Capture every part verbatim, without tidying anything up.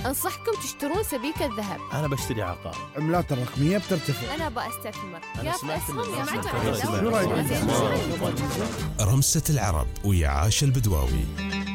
أنصحكم تشترون سبيكة ذهب. أنا بشتري عقار. عملات الرقمية بترتفع. أنا بستثمر. أنا يا سمعت أسهم إن يا الأسهم معتمد. رمسة العرب ويا عاش البدواوي.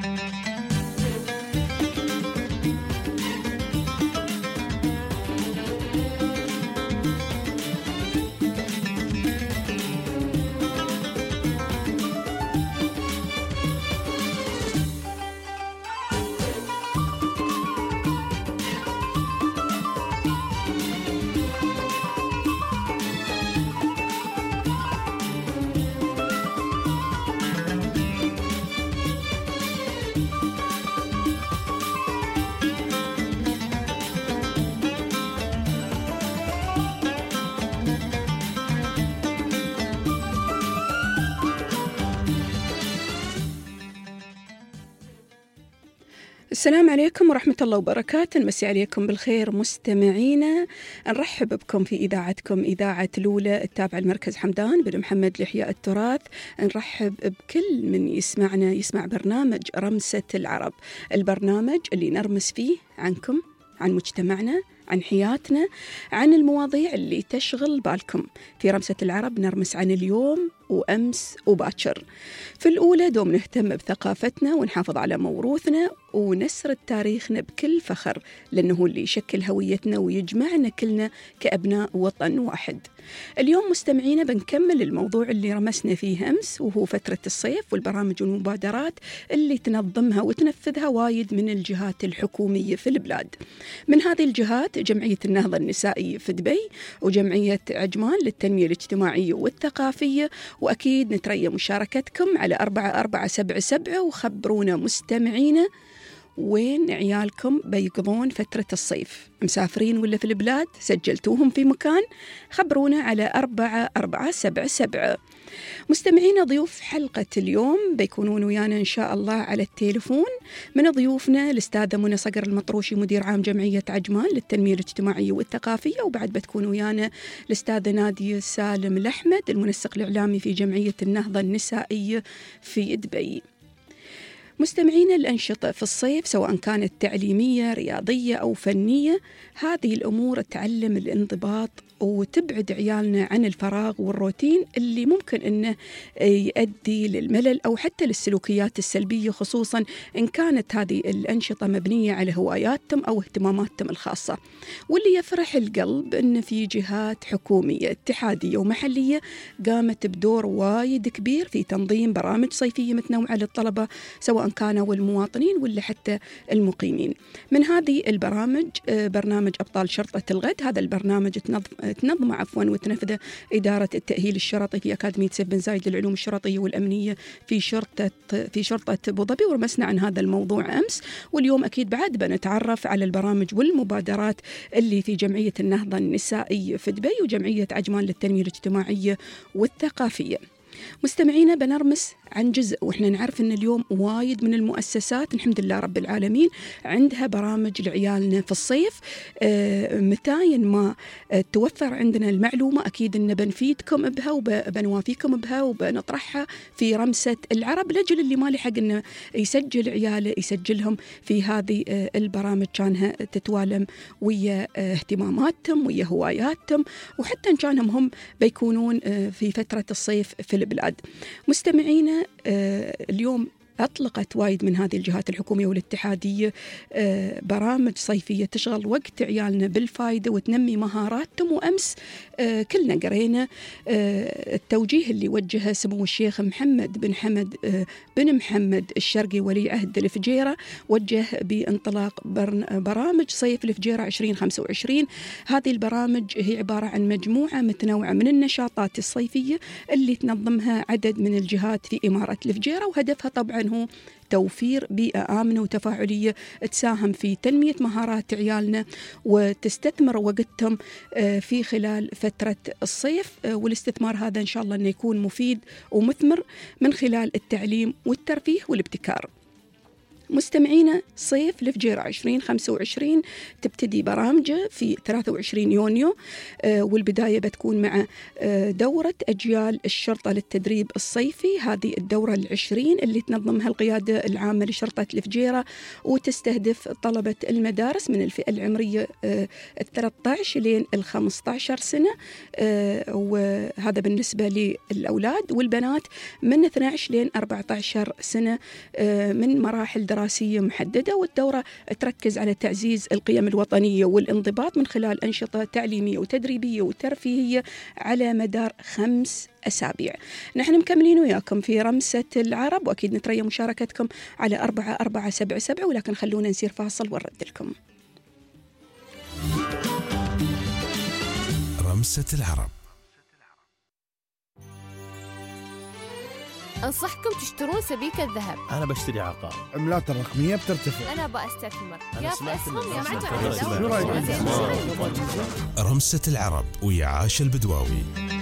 السلام عليكم ورحمة الله وبركاته. نمسي عليكم بالخير مستمعينا، نرحب بكم في إذاعتكم إذاعة لولا التابعة المركز حمدان بن محمد لإحياء التراث. نرحب بكل من يسمعنا يسمع برنامج رمسة العرب، البرنامج اللي نرمس فيه عنكم، عن مجتمعنا، عن حياتنا، عن المواضيع اللي تشغل بالكم. في رمسة العرب نرمس عن اليوم وأمس وباكر. في الأولى دوم نهتم بثقافتنا ونحافظ على موروثنا ونسرد تاريخنا بكل فخر، لأنه اللي يشكل هويتنا ويجمعنا كلنا كأبناء وطن واحد. اليوم مستمعينا بنكمل الموضوع اللي رمسنا فيه أمس، وهو فترة الصيف والبرامج والمبادرات اللي تنظمها وتنفذها وايد من الجهات الحكومية في البلاد. من هذه الجهات جمعية النهضة النسائية في دبي، وجمعية عجمان للتنمية الاجتماعية والثقافية. وأكيد نتريى مشاركتكم على أربعة أربعة سبعة سبعة، وخبرونا مستمعينا وين عيالكم بيقضون فترة الصيف، مسافرين ولا في البلاد، سجلتوهم في مكان، خبرونا على أربعة أربعة سبعة سبعة. مستمعين، ضيوف حلقة اليوم بيكونون ويانا إن شاء الله على التليفون. من ضيوفنا الأستاذة منى صقر المطروشي، مدير عام جمعية عجمان للتنمية الاجتماعية والثقافية، وبعد بتكون ويانا الأستاذة نادية سالم الأحمد، المنسق الإعلامي في جمعية النهضة النسائية في دبي. مستمعين، الأنشطة في الصيف سواء كانت تعليمية، رياضية أو فنية، هذه الأمور تعلم الانضباط وتبعد عيالنا عن الفراغ والروتين اللي ممكن أنه يؤدي للملل أو حتى للسلوكيات السلبية، خصوصا إن كانت هذه الأنشطة مبنية على هواياتهم أو اهتماماتهم الخاصة. واللي يفرح القلب أن في جهات حكومية اتحادية ومحلية قامت بدور وايد كبير في تنظيم برامج صيفية متنوعة للطلبة، سواء كانوا المواطنين ولا حتى المقيمين. من هذه البرامج برنامج أبطال شرطة الغد، هذا البرنامج تنظم تنظم عفوا وتنفذه إدارة التأهيل الشرطي في أكاديمية سيف بن زايد للعلوم الشرطية والأمنية في شرطة في شرطة أبو ظبي. ورمسنا عن هذا الموضوع أمس، واليوم أكيد بعد بنتعرف على البرامج والمبادرات اللي في جمعية النهضة النسائية في دبي وجمعية عجمان للتنمية الاجتماعية والثقافية. مستمعينا، بنرمس عن جزء، وإحنا نعرف أن اليوم وايد من المؤسسات الحمد لله رب العالمين عندها برامج لعيالنا في الصيف. آه متى ما آه توفر عندنا المعلومة أكيد أن بنفيدكم بها وبنوافيكم بها وبنطرحها في رمسة العرب، لجل اللي ما لحق أنه يسجل عياله يسجلهم في هذه آه البرامج، كانها تتوالم ويا آه اهتماماتهم ويا هواياتهم، وحتى إن كانهم هم بيكونون آه في فترة الصيف في البلاد. مستمعينا، آه اليوم أطلقت وايد من هذه الجهات الحكومية والاتحادية آه برامج صيفية تشغل وقت عيالنا بالفايدة وتنمي مهاراتهم. وأمس آه كلنا قرينا آه التوجيه اللي وجهه سمو الشيخ محمد بن حمد آه بن محمد الشرقي ولي عهد الفجيرة، وجه بانطلاق برامج صيف الفجيرة عشرين خمسة وعشرين. هذه البرامج هي عبارة عن مجموعة متنوعة من النشاطات الصيفية اللي تنظمها عدد من الجهات في إمارة الفجيرة، وهدفها طبعا هو توفير بيئة آمنة وتفاعلية تساهم في تنمية مهارات عيالنا وتستثمر وقتهم في خلال فترة الصيف. والاستثمار هذا إن شاء الله أنه يكون مفيد ومثمر من خلال التعليم والترفيه والابتكار. مستمعينا، صيف الفجيرة عشرين خمسة وعشرين تبتدي برامجه في ثلاثة وعشرين يونيو، آه والبداية بتكون مع آه دورة أجيال الشرطة للتدريب الصيفي. هذه الدورة العشرين اللي تنظمها القيادة العامة لشرطة الفجيرة، وتستهدف طلبة المدارس من الفئة العمرية آه الثلاثة عشر لين الخمسة عشر سنة، آه وهذا بالنسبة للأولاد، والبنات من اثني عشر لين أربعة عشر سنة آه من مراحل دراسية محددة. والدورة تركز على تعزيز القيم الوطنية والانضباط من خلال أنشطة تعليمية وتدريبية وترفيهية على مدار خمس أسابيع. نحن مكملين وياكم في رمسة العرب، وأكيد نتريا مشاركتكم على أربعة أربعة سبعة سبعة، ولكن خلونا نسير فاصل ونرد لكم. رمسة العرب. أنصحكم تشترون سبيكة ذهب. أنا بشتري عقار. عملات الرقمية بترتفع. أنا بستثمر. أنا يا سمعت أسهم إن- يا سمعت معتمد. إن- رمسة العرب ويا عاش البدواوي.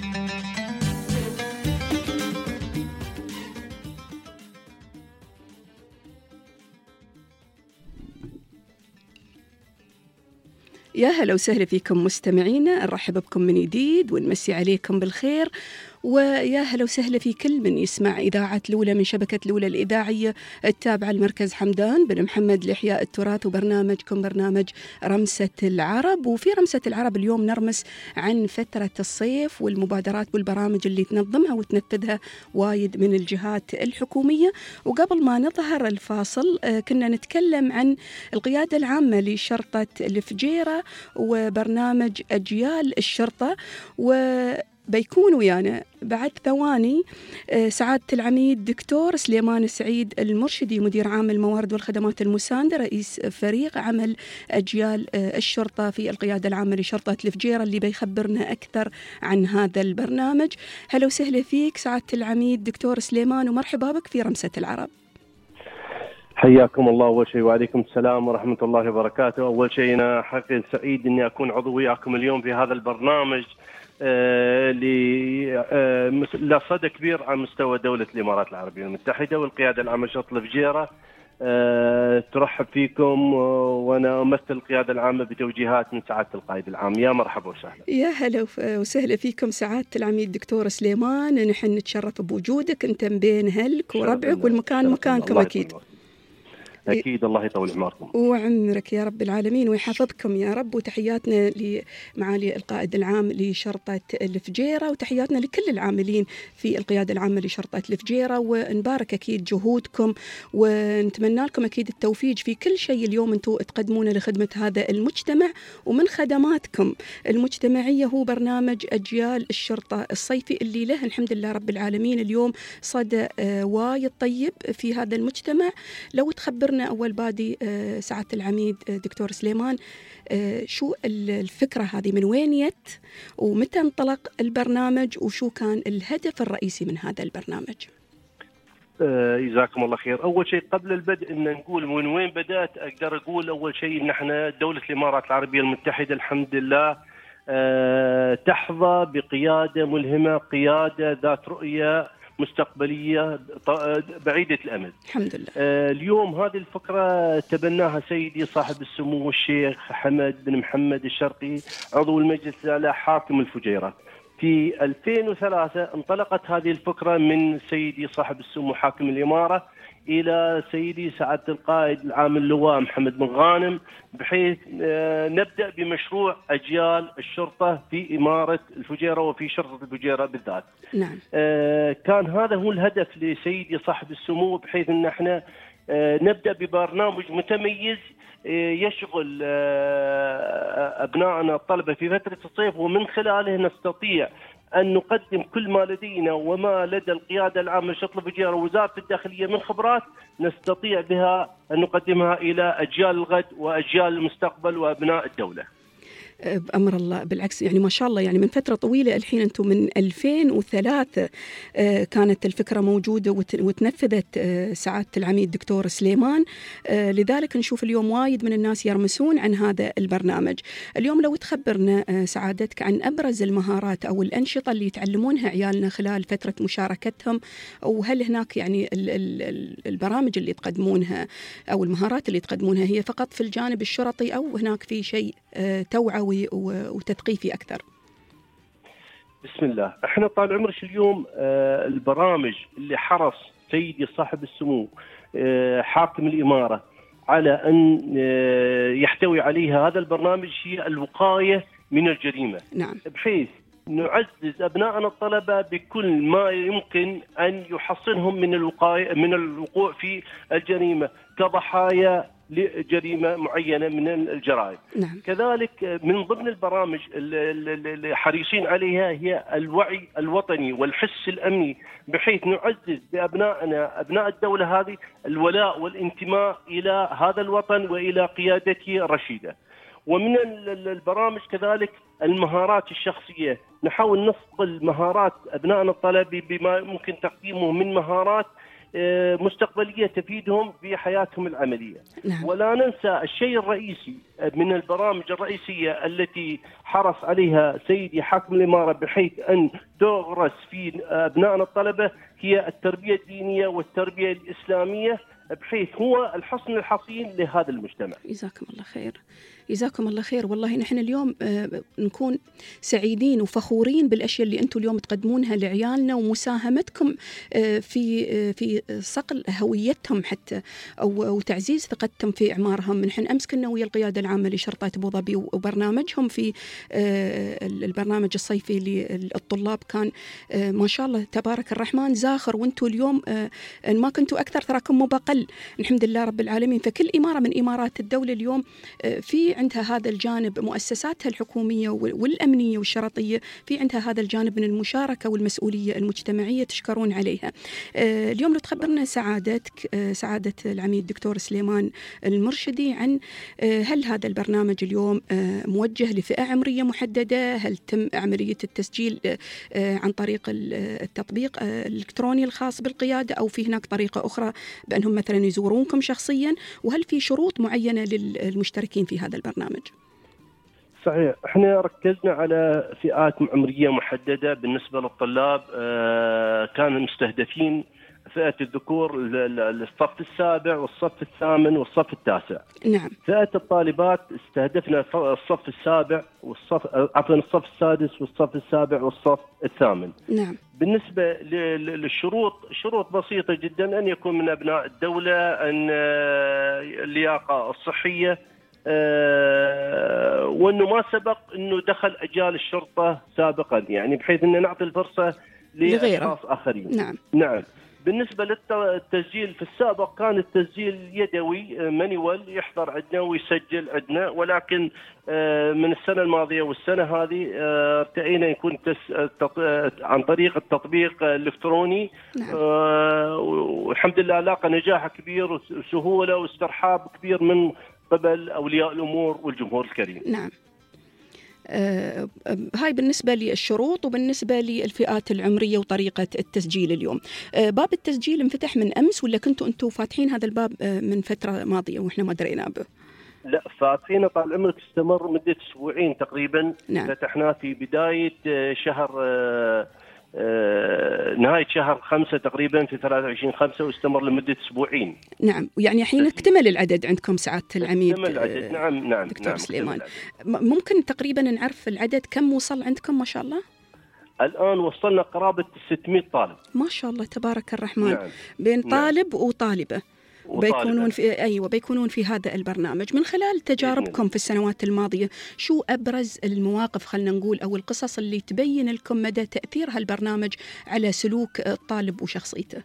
يا هلا وسهلا فيكم مستمعينا، نرحب بكم من جديد ونمسي عليكم بالخير، ويا هلا وسهلا في كل من يسمع إذاعة لولة من شبكة لولة الإذاعية التابعة لمركز حمدان بن محمد لإحياء التراث، وبرنامجكم برنامج رمسة العرب. وفي رمسة العرب اليوم نرمس عن فترة الصيف والمبادرات والبرامج اللي تنظمها وتنفذها وايد من الجهات الحكومية. وقبل ما نظهر الفاصل كنا نتكلم عن القيادة العامة لشرطة الفجيرة وبرنامج أجيال الشرطة، و بيكون ويانا بعد ثواني سعادة العميد دكتور سليمان سعيد المرشدي، مدير عام الموارد والخدمات المساندة، رئيس فريق عمل أجيال الشرطة في القيادة العامة لشرطة الفجيرة، اللي بيخبرنا أكثر عن هذا البرنامج. هلا وسهلا فيك سعادة العميد دكتور سليمان، ومرحبا بك في رمسة العرب. حياكم الله أول شيء، وعليكم السلام ورحمة الله وبركاته. أول شيء أنا حقيقة سعيد أني أكون عضو وياكم اليوم في هذا البرنامج اللي آه له صدى كبير على مستوى دولة الإمارات العربية المتحدة، والقيادة العامة لشرطة الفجيرة آه ترحب فيكم، وأنا أمثل القيادة العامة بتوجيهات من سعادة القائد العام. يا مرحبا وسهلا. يا هلا وسهلا فيكم سعادة العميد دكتور سليمان، نحن نتشرف بوجودك، أنت من بين أهلك وربعك، والمكان مكانكم أكيد. أكيد الله يطول عمركم وعمرك يا رب العالمين ويحفظكم يا رب. وتحياتنا لمعالي القائد العام لشرطة الفجيرة، وتحياتنا لكل العاملين في القيادة العامة لشرطة الفجيرة، ونبارك أكيد جهودكم، ونتمنى لكم أكيد التوفيق في كل شيء اليوم أنتم تقدمونه لخدمة هذا المجتمع. ومن خدماتكم المجتمعية هو برنامج أجيال الشرطة الصيفي، اللي له الحمد لله رب العالمين اليوم صدى وايد طيب في هذا المجتمع. لو تخبرنا أول بادي سعادة العميد دكتور سليمان، شو الفكرة هذه، من وين جت، ومتى انطلق البرنامج، وشو كان الهدف الرئيسي من هذا البرنامج؟ جزاكم الله خير. أول شيء قبل البدء إن نقول من وين بدأت، أقدر أقول أول شيء إن إحنا دولة الإمارات العربية المتحدة الحمد لله تحظى بقيادة ملهمة، قيادة ذات رؤية مستقبلية بعيدة الأمد الحمد لله. آه اليوم هذه الفكرة تبناها سيدي صاحب السمو الشيخ حمد بن محمد الشرقي عضو المجلس الأعلى حاكم الفجيرة. في ألفين وثلاثة انطلقت هذه الفكرة من سيدي صاحب السمو حاكم الإمارة إلى سيدي سعادة القائد العام اللواء محمد بن غانم، بحيث آه نبدأ بمشروع أجيال الشرطة في إمارة الفجيرة وفي شرطة الفجيرة بالذات. نعم. آه كان هذا هو الهدف لسيدي صاحب السمو، بحيث أن احنا آه نبدأ ببرنامج متميز آه يشغل آه أبنائنا الطلبة في فترة الصيف، ومن خلاله نستطيع أن نقدم كل ما لدينا وما لدى القيادة العامة لشرطة الفجيرة ووزارة الداخلية من خبرات، نستطيع بها أن نقدمها إلى أجيال الغد وأجيال المستقبل وأبناء الدولة. بأمر الله. بالعكس يعني ما شاء الله، يعني من فترة طويلة الحين أنتم من ألفين وثلاثة كانت الفكرة موجودة وتنفذت سعادة العميد دكتور سليمان، لذلك نشوف اليوم وايد من الناس يرمسون عن هذا البرنامج. اليوم لو تخبرنا سعادتك عن أبرز المهارات أو الأنشطة اللي يتعلمونها عيالنا خلال فترة مشاركتهم، وهل هناك يعني البرامج اللي تقدمونها أو المهارات اللي تقدمونها هي فقط في الجانب الشرطي أو هناك في شيء توعوي وتثقيفي أكثر؟ بسم الله. احنا طال عمرك اليوم البرامج اللي حرص سيدي صاحب السمو حاكم الإمارة على أن يحتوي عليها هذا البرنامج هي الوقاية من الجريمة. نعم. بحيث نعزز أبنائنا الطلبة بكل ما يمكن أن يحصنهم من الوقاية من الوقوع في الجريمة كضحايا لجريمة معينة من الجرائم. نعم. كذلك من ضمن البرامج اللي حريصين عليها هي الوعي الوطني والحس الأمني، بحيث نعزز بأبنائنا أبناء الدولة هذه الولاء والانتماء إلى هذا الوطن وإلى قيادته الرشيدة. ومن البرامج كذلك المهارات الشخصية، نحاول نصقل مهارات أبنائنا الطلبة بما ممكن تقديمه من مهارات مستقبلية تفيدهم في حياتهم العملية. نعم. ولا ننسى الشيء الرئيسي من البرامج الرئيسية التي حرص عليها سيدي حاكم الإمارة بحيث أن تغرس في أبنائنا الطلبة هي التربية الدينية والتربية الإسلامية، بحيث هو الحصن الحصين لهذا المجتمع. جزاكم الله خير. جزاكم الله خير. والله نحن اليوم نكون سعيدين وفخورين بالأشياء اللي أنتم اليوم تقدمونها لعيالنا ومساهمتكم في في صقل هويتهم حتى أو تعزيز ثقتهم في إعمارهم. نحن أمس كنا ويا القيادة العامة لشرطة أبو ظبي وبرنامجهم في البرنامج الصيفي للطلاب كان ما شاء الله تبارك الرحمن زاخر، وأنتم اليوم إن ما كنتوا أكثر تراكم مو بقل الحمد لله رب العالمين. فكل إمارة من إمارات الدولة اليوم في عندها هذا الجانب، مؤسساتها الحكومية والأمنية والشرطية في عندها هذا الجانب من المشاركة والمسؤولية المجتمعية تشكرون عليها. اليوم لو تخبرنا سعادتك سعادة العميد دكتور سليمان المرشدي عن هل هذا البرنامج اليوم موجه لفئة عمرية محددة؟ هل تم عملية التسجيل عن طريق التطبيق الإلكتروني الخاص بالقيادة أو في هناك طريقة أخرى بأنهم مثلا يزورونكم شخصيا؟ وهل في شروط معينة للمشتركين في هذا البرنامج؟ صحيح، احنا ركزنا على فئات عمرية محددة. بالنسبة للطلاب كانوا مستهدفين فئة الذكور الصف السابع والصف الثامن والصف التاسع. نعم. فئة الطالبات استهدفنا الصف السابع والصف عفوا الصف السادس والصف السابع والصف الثامن. نعم. بالنسبة للشروط، شروط بسيطة جدا، أن يكون من أبناء الدولة، أن اللياقة الصحية، أه وأنه ما سبق أنه دخل أجيال الشرطة سابقا، يعني بحيث أن نعطي الفرصة لأشخاص آخرين. نعم. نعم. بالنسبة للتسجيل في السابق كان التسجيل يدوي مانيوال، يحضر عندنا ويسجل عندنا، ولكن من السنة الماضية والسنة هذه ارتئينا يكون عن طريق التطبيق الإلكتروني. نعم. والحمد لله لاقى نجاح كبير وسهولة واسترحاب كبير من قبل أولياء الأمور والجمهور الكريم. نعم. آه هاي بالنسبة للشروط وبالنسبة للفئات العمرية وطريقة التسجيل اليوم. آه باب التسجيل انفتح من أمس ولا كنتوا أنتوا فاتحين هذا الباب آه من فترة ماضية وإحنا ما درينا به؟ لا، فاتحين طال عمرك، استمر مدة أسبوعين تقريبا. نعم. فتحناه في بداية شهر آه آه نهاية شهر خمسة تقريبا في ثلاثة وعشرين خمسة، واستمر لمدة أسبوعين. نعم. يعني الحين اكتمل العدد عندكم سعادة العميد؟ اكتمل العدد. نعم نعم دكتور نعم سليمان. ممكن تقريبا نعرف العدد كم وصل عندكم ما شاء الله؟ الآن وصلنا قرابة ستمائة طالب. ما شاء الله تبارك الرحمن. نعم. بين طالب نعم. وطالبة بيكونون في أيوة بيكونون في هذا البرنامج. من خلال تجاربكم في السنوات الماضية شو أبرز المواقف خلنا نقول أو القصص اللي تبين لكم مدى تأثير هالبرنامج على سلوك الطالب وشخصيته؟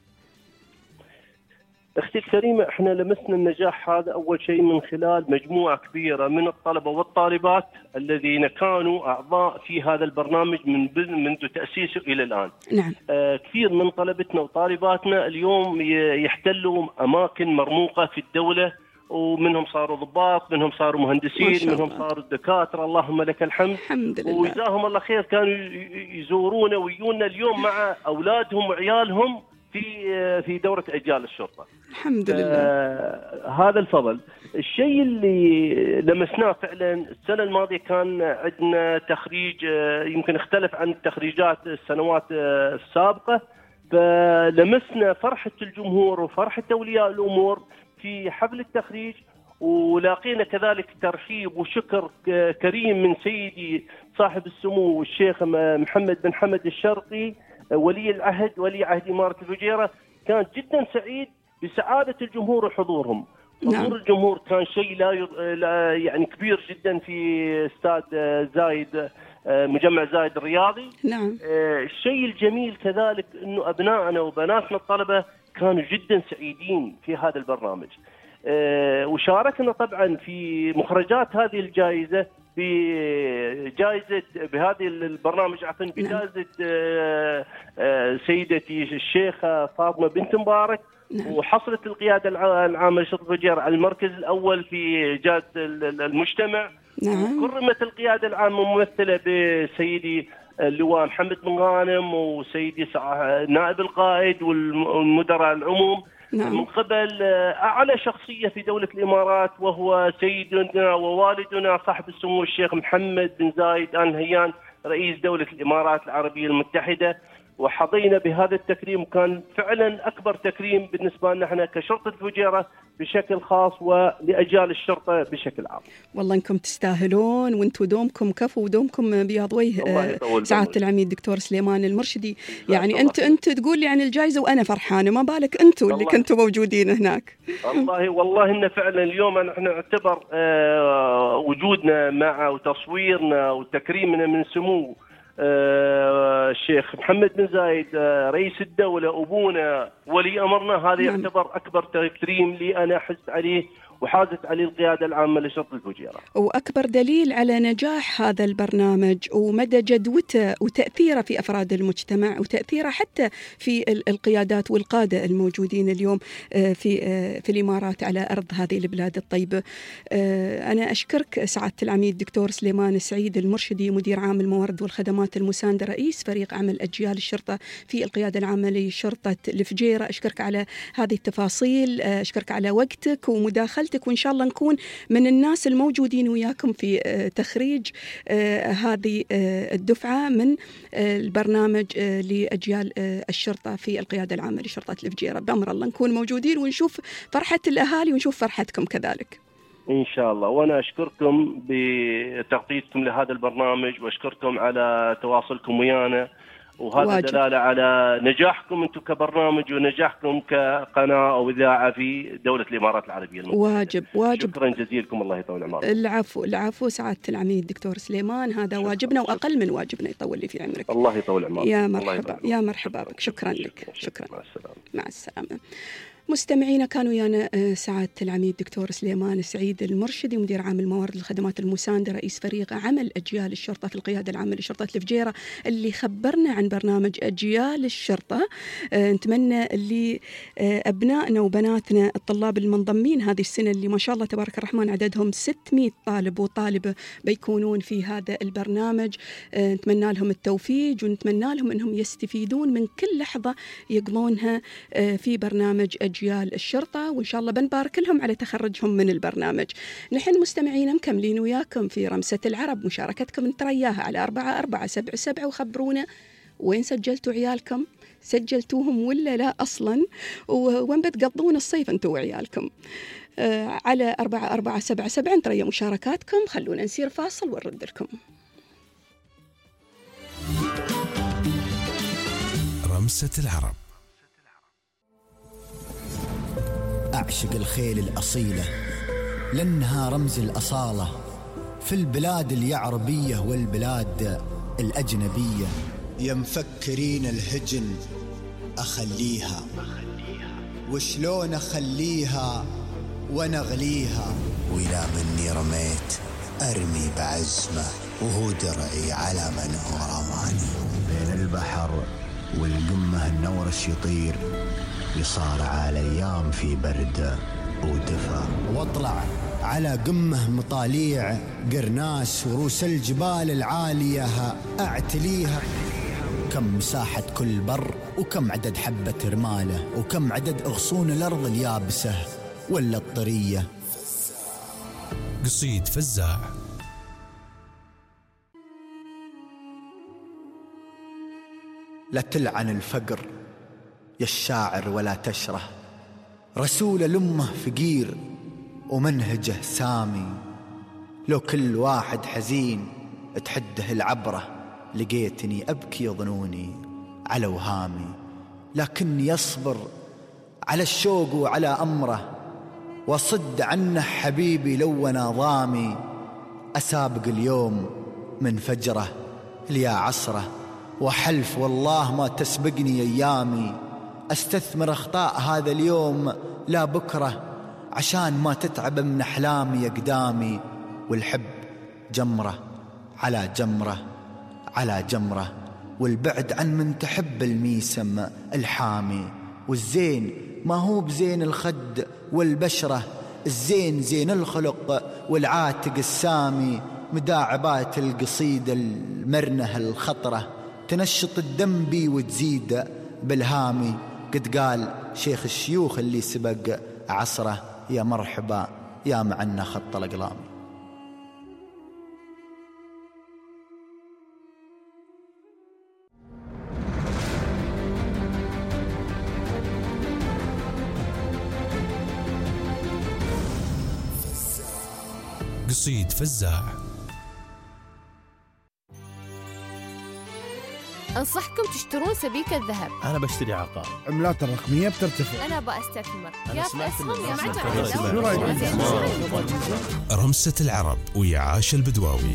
أختي الكريمة، احنا لمسنا النجاح هذا أول شيء من خلال مجموعة كبيرة من الطلبة والطالبات الذين كانوا أعضاء في هذا البرنامج من منذ تأسيسه إلى الآن. نعم. آه كثير من طلبتنا وطالباتنا اليوم يحتلوا أماكن مرموقة في الدولة ومنهم صاروا ضباط، منهم صاروا مهندسين، منهم صاروا دكاترة، اللهم لك الحمد. الحمد لله. وجزاهم الله خير، كانوا يزورونا ويجونا اليوم مع أولادهم وعيالهم في في دورة أجيال الشرطة. الحمد لله. آه هذا الفضل. الشيء اللي لمسناه فعلا السنة الماضية كان عندنا تخريج آه يمكن اختلف عن التخريجات السنوات آه السابقة، فلمسنا فرحة الجمهور وفرحة أولياء الأمور في حفل التخريج، ولاقينا كذلك ترحيب وشكر كريم من سيدي صاحب السمو الشيخ محمد بن حمد الشرقي ولي العهد ولي عهد إمارة الفجيرة. كان جدا سعيد بسعادة الجمهور وحضورهم. حضور نعم. الجمهور كان شيء لا يعني كبير جدا في استاد زايد، مجمع زايد الرياضي. نعم. الشيء الجميل كذلك انه ابنائنا وبناتنا الطلبة كانوا جدا سعيدين في هذا البرنامج. وشاركنا طبعا في مخرجات هذه الجائزة بجائزة بهذه البرنامج عفوا بجائزة سيدتي الشيخة فاطمة بنت مبارك. نعم. وحصلت القيادة العامة لشرطة الفجيرة على المركز الأول في جائزة المجتمع. نعم. وكرمت القيادة العامة ممثلة بسيدي اللواء محمد بن غانم وسيدي نائب القائد والمدراء العموم. نعم. من قبل أعلى شخصية في دولة الإمارات وهو سيدنا ووالدنا صاحب السمو الشيخ محمد بن زايد آل نهيان رئيس دولة الإمارات العربية المتحدة. وحظينا بهذا التكريم، كان فعلا أكبر تكريم بالنسبة لنا احنا كشرطة الفجيرة بشكل خاص ولأجيال الشرطة بشكل عام. والله انكم تستاهلون، وانتم دومكم كفو ودومكم بياض وجه سعادة العميد دكتور سليمان المرشدي. يعني انت انت تقول لي عن الجائزة وانا فرحانة، ما بالك انتم اللي كنتوا موجودين هناك. والله والله إن فعلا اليوم احنا نعتبر اه وجودنا مع وتصويرنا وتكريمنا من سمو آه الشيخ محمد بن زايد آه رئيس الدولة أبونا ولي أمرنا، هذا نعم. يعتبر أكبر تكريم لي أنا حزت عليه وحازت عليه القيادة العامة لشرطة الفجيرة. وأكبر دليل على نجاح هذا البرنامج ومدى جدوته وتأثيره في أفراد المجتمع وتأثيره حتى في القيادات والقادة الموجودين اليوم في في الإمارات على أرض هذه البلاد الطيبة. أنا أشكرك سعادة العميد دكتور سليمان السعيد المرشدي مدير عام الموارد والخدمات المساندة رئيس فريق عمل أجيال الشرطة في القيادة العامة لشرطة الفجيرة. أشكرك على هذه التفاصيل، أشكرك على وقتك ومداخلتك، وإن شاء الله نكون من الناس الموجودين وياكم في تخريج هذه الدفعة من البرنامج لأجيال الشرطة في القيادة العامة لشرطة الفجيرة. بأمر الله نكون موجودين ونشوف فرحة الأهالي ونشوف فرحتكم كذلك إن شاء الله. وأنا أشكركم بتغطيتكم لهذا البرنامج وأشكركم على تواصلكم ويانا، وهذا واجب. دلالة على نجاحكم أنتم كبرنامج ونجاحكم كقناة أو إذاعة في دولة الإمارات العربية المتحدة. واجب واجب. شكرا جزيلكم، الله يطول عمركم. العفو العفو سعادة العميد دكتور سليمان، هذا شكرا. واجبنا وأقل من واجبنا، يطول لي في عمرك. الله يطول عمرك. يا مرحبا يا مرحبا بك. شكرا لك. شكرا. مع السلامة. مع السلامة. مستمعينا، كانوا ويانا سعادة العميد دكتور سليمان السعيد المرشدي مدير عام الموارد الخدمات المساندة رئيس فريق عمل أجيال الشرطة في القيادة العامة لشرطة الفجيرة، اللي خبرنا عن برنامج أجيال الشرطة. نتمنى اللي أبنائنا وبناتنا الطلاب المنضمين هذه السنة اللي ما شاء الله تبارك الرحمن عددهم ستمائة طالب وطالبة بيكونون في هذا البرنامج. نتمنى لهم التوفيق ونتمنى لهم أنهم يستفيدون من كل لحظة يقضونها في برنامج أجيال الشرطة، وإن شاء الله بنبارك لهم على تخرجهم من البرنامج. نحن مستمعين مكملين وياكم في رمسة العرب، مشاركتكم نترياها على أربعة أربعة سبعة سبعة، وخبرونا وين سجلتوا عيالكم، سجلتوهم ولا لا أصلا، وين بتقضون الصيف أنتوا وعيالكم. آه على أربعة أربعة سبعة سبعة نتريا مشاركاتكم. خلونا نسير فاصل ونرد لكم. رمسة العرب. أعشق الخيل الأصيلة لأنها رمز الأصالة في البلاد اليعربية والبلاد الأجنبية. يا مفكرين الهجن أخليها، وشلون أخليها ونغليها، وإلى مني رميت أرمي بعزمة وهو درعي على من هو رماني. بين البحر والقمة النورش يطير، يصارع الأيام في برد ودفا، واطلع على قمه مطاليع قرناس وروس الجبال العالية أعتليها. كم مساحة كل بر، وكم عدد حبة رماله، وكم عدد أغصون الأرض اليابسة ولا الطرية. قصيد فزاع. لا تلعن الفقر يا الشاعر ولا تشره، رسول الأمة فقير ومنهجه سامي. لو كل واحد حزين تحده العبرة، لقيتني أبكي ظنوني على وهامي. لكني أصبر على الشوق وعلى أمره، وصد عنه حبيبي لو أنا ضامي. أسابق اليوم من فجره ليا عصره، وحلف والله ما تسبقني أيامي. أستثمر أخطاء هذا اليوم لا بكرة، عشان ما تتعب من أحلامي أقدامي. والحب جمرة على جمرة على جمرة، والبعد عن من تحب الميسم الحامي. والزين ما هو بزين الخد والبشرة، الزين زين الخلق والعاتق السامي. مداعبات القصيدة المرنة الخطرة، تنشط الدم بي وتزيد بالهامي. قد قال شيخ الشيوخ اللي سبق عصره، يا مرحبا يا معنا خط الأقلام. قصيد فزاع. أنصحكم تشترون سبيكة ذهب. أنا بشتري عقار. عملات الرقمية بترتفع. أنا استثمر أنا يا سمعت أسهم إن يا الناس معتمد. شو رأيك؟ رمسة العرب ويا عاش البدواوي.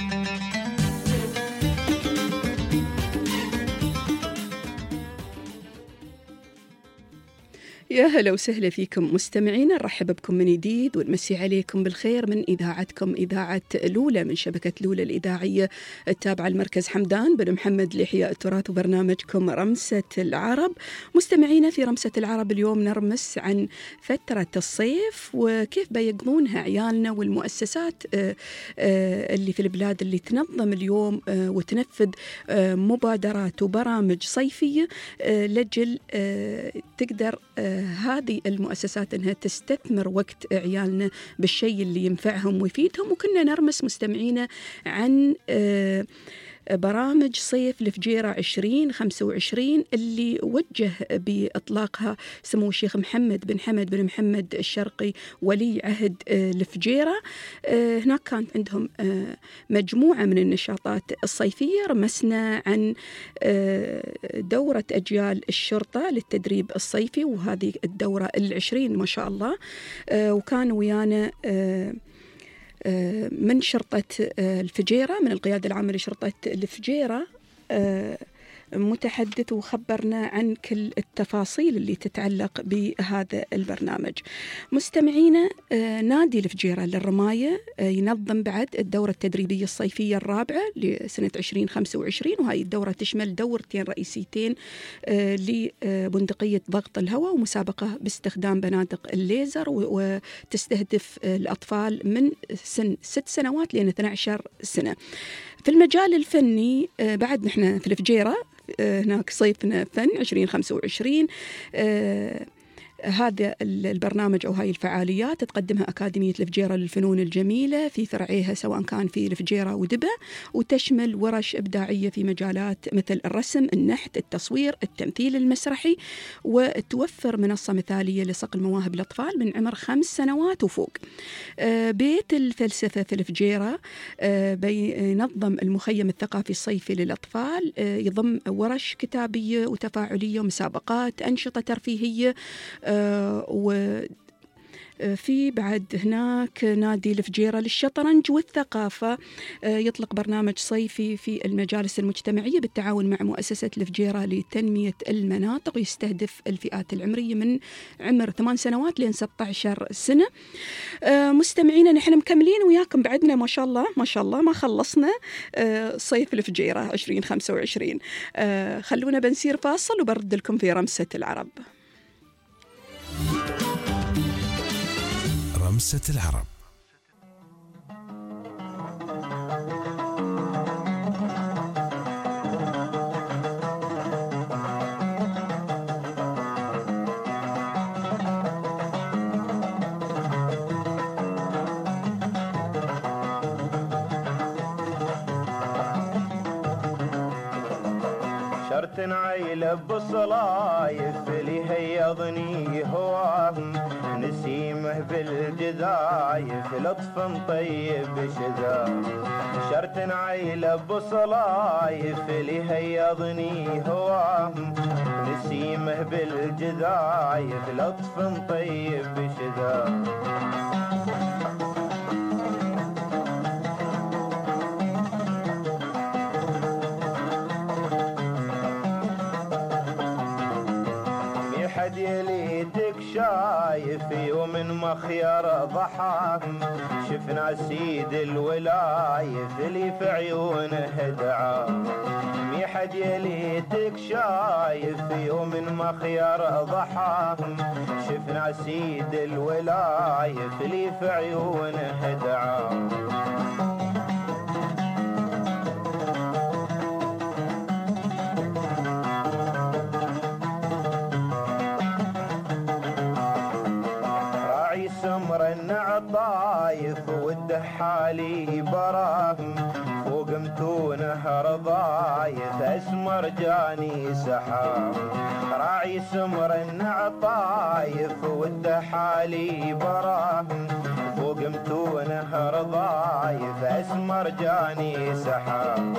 يا هلا وسهلا فيكم مستمعينا، نرحب بكم من جديد ونمسي عليكم بالخير من إذاعتكم إذاعة لولا من شبكة لولا الإذاعية التابعة لمركز حمدان بن محمد لإحياء التراث، وبرنامجكم رمسة العرب. مستمعينا في رمسة العرب اليوم نرمس عن فترة الصيف وكيف بيقضونها عيالنا والمؤسسات اللي في البلاد اللي تنظم اليوم وتنفذ مبادرات وبرامج صيفية لجل تقدر هذه المؤسسات أنها تستثمر وقت عيالنا بالشيء اللي ينفعهم ويفيدهم. وكنا نرمس مستمعينا عن برامج صيف الفجيرة عشرين خمسة وعشرين اللي وجه بإطلاقها سمو الشيخ محمد بن حمد بن محمد الشرقي ولي عهد الفجيرة. هناك كانت عندهم مجموعة من النشاطات الصيفية. رمسنا عن دورة أجيال الشرطة للتدريب الصيفي، وهذه الدورة العشرين ما شاء الله. وكان ويانا من شرطة الفجيرة، من القيادة العامة لشرطة الفجيرة، متحدث وخبرنا عن كل التفاصيل اللي تتعلق بهذا البرنامج. مستمعينا، نادي الفجيرة للرماية ينظم بعد الدورة التدريبية الصيفية الرابعة لسنة عشرين خمسة وعشرين، وهي الدورة تشمل دورتين رئيسيتين لبندقية ضغط الهواء ومسابقة باستخدام بنادق الليزر، وتستهدف الأطفال من سن ست سنوات لين اثنتي عشرة سنة. في المجال الفني بعد نحن في الفجيرة هناك صيفنا فن عشرين خمسة وعشرين. آه هذا البرنامج أو هاي الفعاليات تقدمها أكاديمية الفجيرة للفنون الجميلة في فرعيها سواء كان في الفجيرة ودبا، وتشمل ورش إبداعية في مجالات مثل الرسم، النحت، التصوير، التمثيل المسرحي، وتوفر منصة مثالية لصقل مواهب الأطفال من عمر خمس سنوات وفوق. بيت الفلسفة في الفجيرة بينظم المخيم الثقافي الصيفي للأطفال، يضم ورش كتابية وتفاعلية ومسابقات، أنشطة ترفيهية. آه وفي بعد هناك نادي الفجيرة للشطرنج والثقافة، آه يطلق برنامج صيفي في المجالس المجتمعية بالتعاون مع مؤسسة الفجيرة لتنمية المناطق، ويستهدف الفئات العمرية من عمر ثمان سنوات لين ستة عشر سنة. آه مستمعينا، نحن مكملين وياكم بعدنا ما شاء الله ما شاء الله ما خلصنا آه صيف الفجيرة عشرين خمسة وعشرين. آه خلونا بنسير فاصل وبرد لكم في رمسة العرب. خمسة العرب. شرط عيل بصلايف اللي هيضني هواه، نسيمه بالجذايف لطف طيب شذا. شرط عيل بصلايف اللي هيضني هواه، نسيمه بالجذايف لطف طيب شذا. حد يليتك شايف يوم مخير ضحى، شفنا سيد الولايف اللي في عيونه دعا. مي حد يليتك شايف يوم مخير ضحى، شفنا سيد الولايف اللي في عيونه دعا. سمر النعطايف والدحالي براهم، فوق متونه رضايف اسمر جاني سحاب. راعي سمر النعطايف والدحالي براهم، فوق متونه رضايف اسمر جاني سحاب.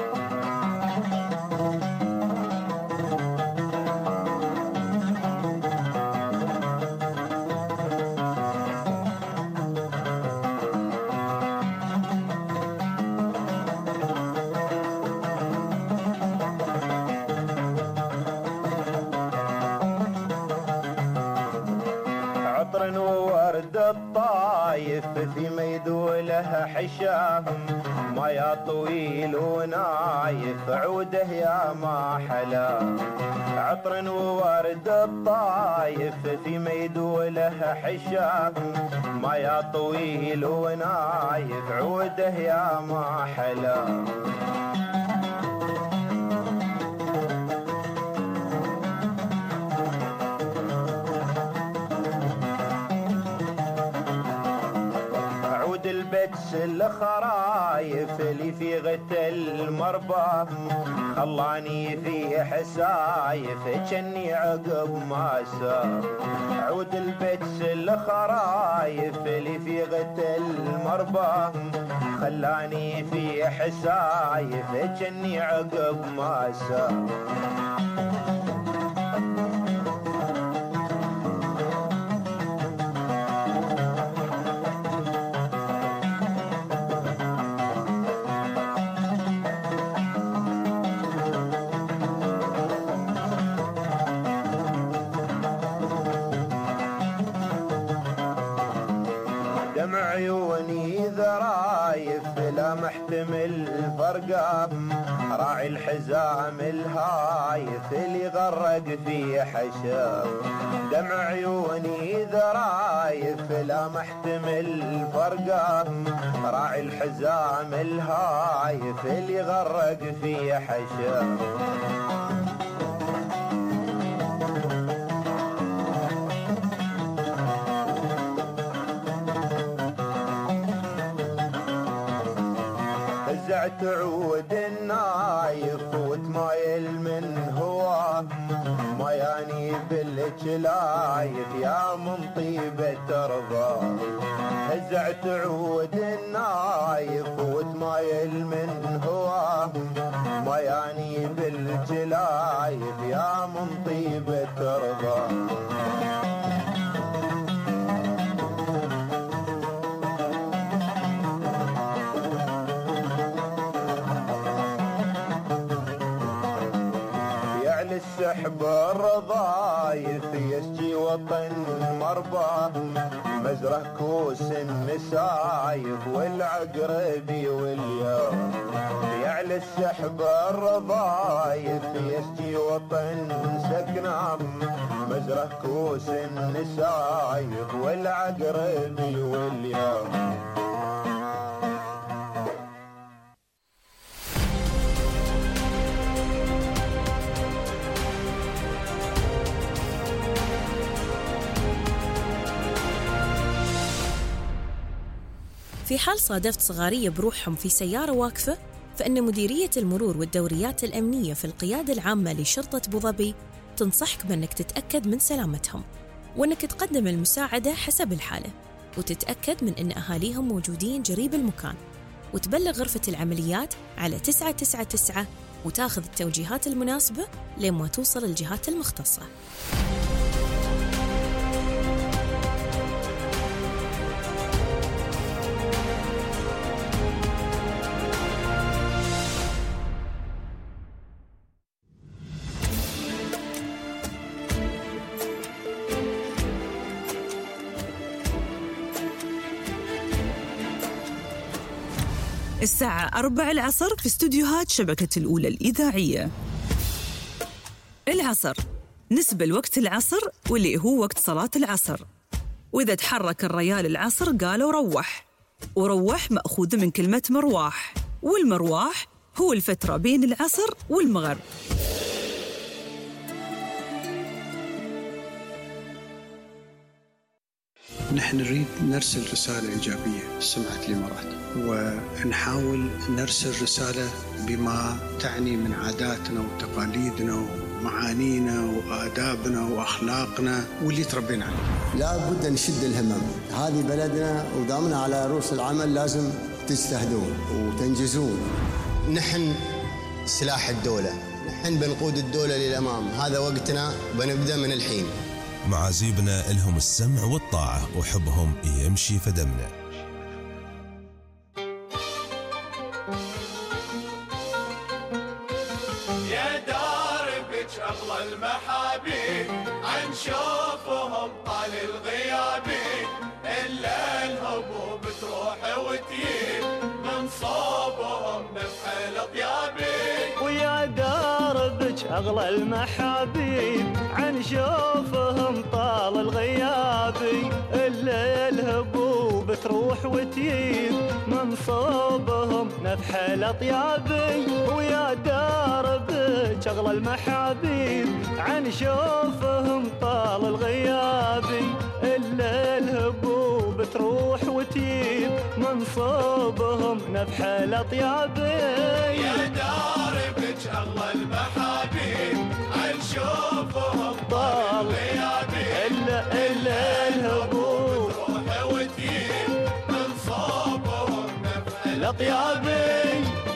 عطر وورد الطايف في ميدوله حشام، ما يا طويل ونايف عوده يا ما حلا. عطر وورد الطايف في ميدوله حشام، ما يا طويل ونايف عوده يا ما حلا. البتس الخرايف اللي في غت المربى، خلاني في حسايف جني عقب ما سار. عود البتس الخرايف اللي في غت المربى، خلاني في حسايف جني عقب ما سار. دمع عيوني ذرايف لا محتمل فرقه، راعي الحزام الهايف اللي غرق في حشام. دمع عيوني ذرايف لا محتمل فرقه، راعي الحزام الهايف اللي غرق في حشام. فزعت عود النايف وتمايل من هواه، ما ياني بالجلايف يا من طيبة ترضى. هزعت عود النايف وتمايل من هواه، ما ياني بالجلايف يا من طيبة ترضى. السحب الرضايف ضايف يسجي وطن مربى مزرعة كوس النسايف والعقربي واليوم يعلى السحب الرضايف يسجي وطن سكنام مزرعة كوس النسايف والعقربي واليوم. في حال صادفت صغارية بروحهم في سيارة واقفة، فإن مديرية المرور والدوريات الأمنية في القيادة العامة لشرطة أبوظبي تنصحك بأنك تتأكد من سلامتهم، وأنك تقدم المساعدة حسب الحالة، وتتأكد من أن أهاليهم موجودين قريب المكان، وتبلغ غرفة العمليات على تسعة تسعة تسعة وتاخذ التوجيهات المناسبة لما توصل الجهات المختصة. الساعة أربع العصر في استوديوهات شبكة الأولى الإذاعية. العصر نسبة لوقت العصر واللي هو وقت صلاة العصر، وإذا تحرك الريال العصر قالوا روح، وروح مأخوذ من كلمة مرواح، والمرواح هو الفترة بين العصر والمغرب. نحن نريد نرسل رسالة إيجابية سمعة الإمارات، ونحاول نرسل رسالة بما تعني من عاداتنا وتقاليدنا ومعانينا وآدابنا وأخلاقنا واللي تربينا عليه. لا بد نشد الهمم، هذه بلدنا ودامنا على رؤوس العمل، لازم تجتهدون وتنجزون. نحن سلاح الدولة، نحن بنقود الدولة للأمام، هذا وقتنا بنبدأ من الحين. معازيبنا لهم السمع والطاعة وحبهم يمشي في دمنا. يا داربك أغلى المحابيب عن شوفهم طال الغيابي، إلا الهبوب تروح وتجيب من صوبهم نفح الأطيابي. ويا داربك أغلى المحابيب عن شوفهم طال الغيابي، إلا الهبوب تروح وتجيب من صوبهم نفح الأطيابي. ويا داربك أغلى المحابيب عن شوفهم طال الغيابي، إلا الهبوب تروح وتجيب من صوبهم نفح الأطيابي. يا داربك أغلى المحابيب عن شوفهم طال الغيابي، إلا إلا الهبوب تروح وتجيب من صوبهم نفح الأطيابي.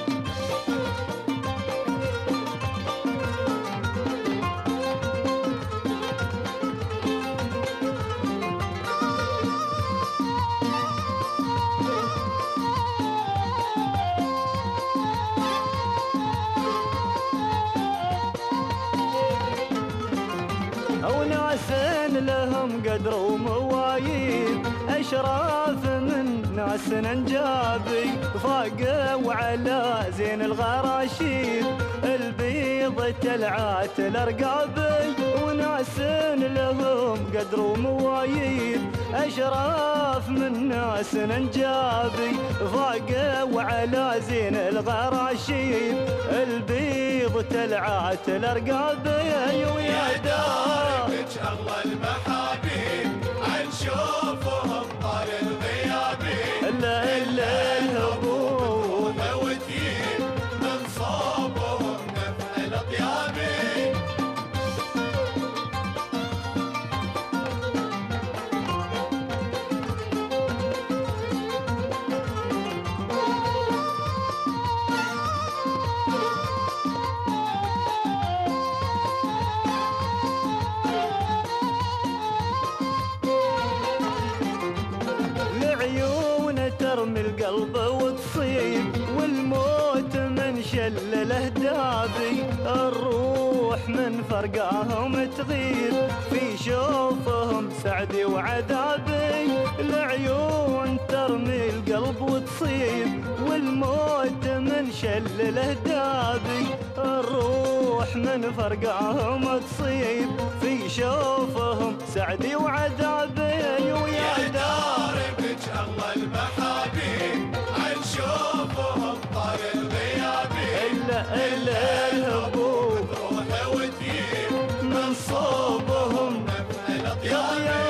لهم قدر وموايد أشراف من ناس ننجابي، فاقوا على زين الغراشيد البيض تلعات الأرقابي. وناس لهم قدر وموايد أشراف من ناس ننجابي، فاقوا على زين الغراشيد البيض تلعات الأرقابي. ويا داربك أغلى المحابيب عن شوفهم طال الغيابي، إلا إلا الهبوب وتجيب من صوبهم نفح الأطيابي. ترمي القلب وتصيب والموت من شل الأهدابي. الروح الروح من فرقاهم تغير في شوفهم سعدي وعذابي العيون ترمي القلب وتصيب والموت من شل الاهدابي الروح من فرقاهم تصيب في شوفهم سعدي وعذابي ويا داربك الله المحابيب عن شوفهم طال الغيابي إلا إلا الهبوب تروح وتجيب من صوبهم نفع الأطيابي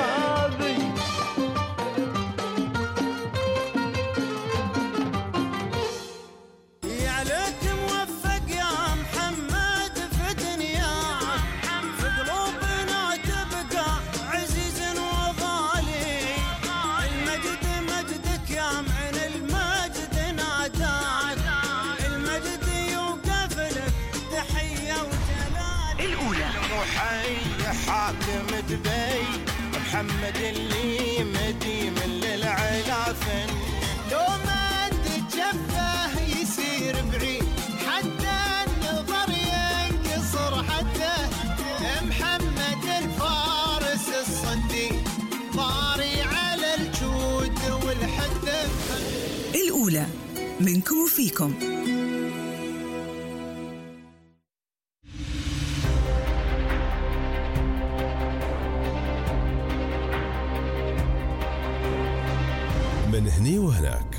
حاكم دبي محمد اللي مديم للعلافن لو ما عندك جفه يصير بعيد حتى النظر ينقصر حتى محمد الفارس الصدي طاري على الجود والحده الأولى منكم وفيكم. من هني وهناك.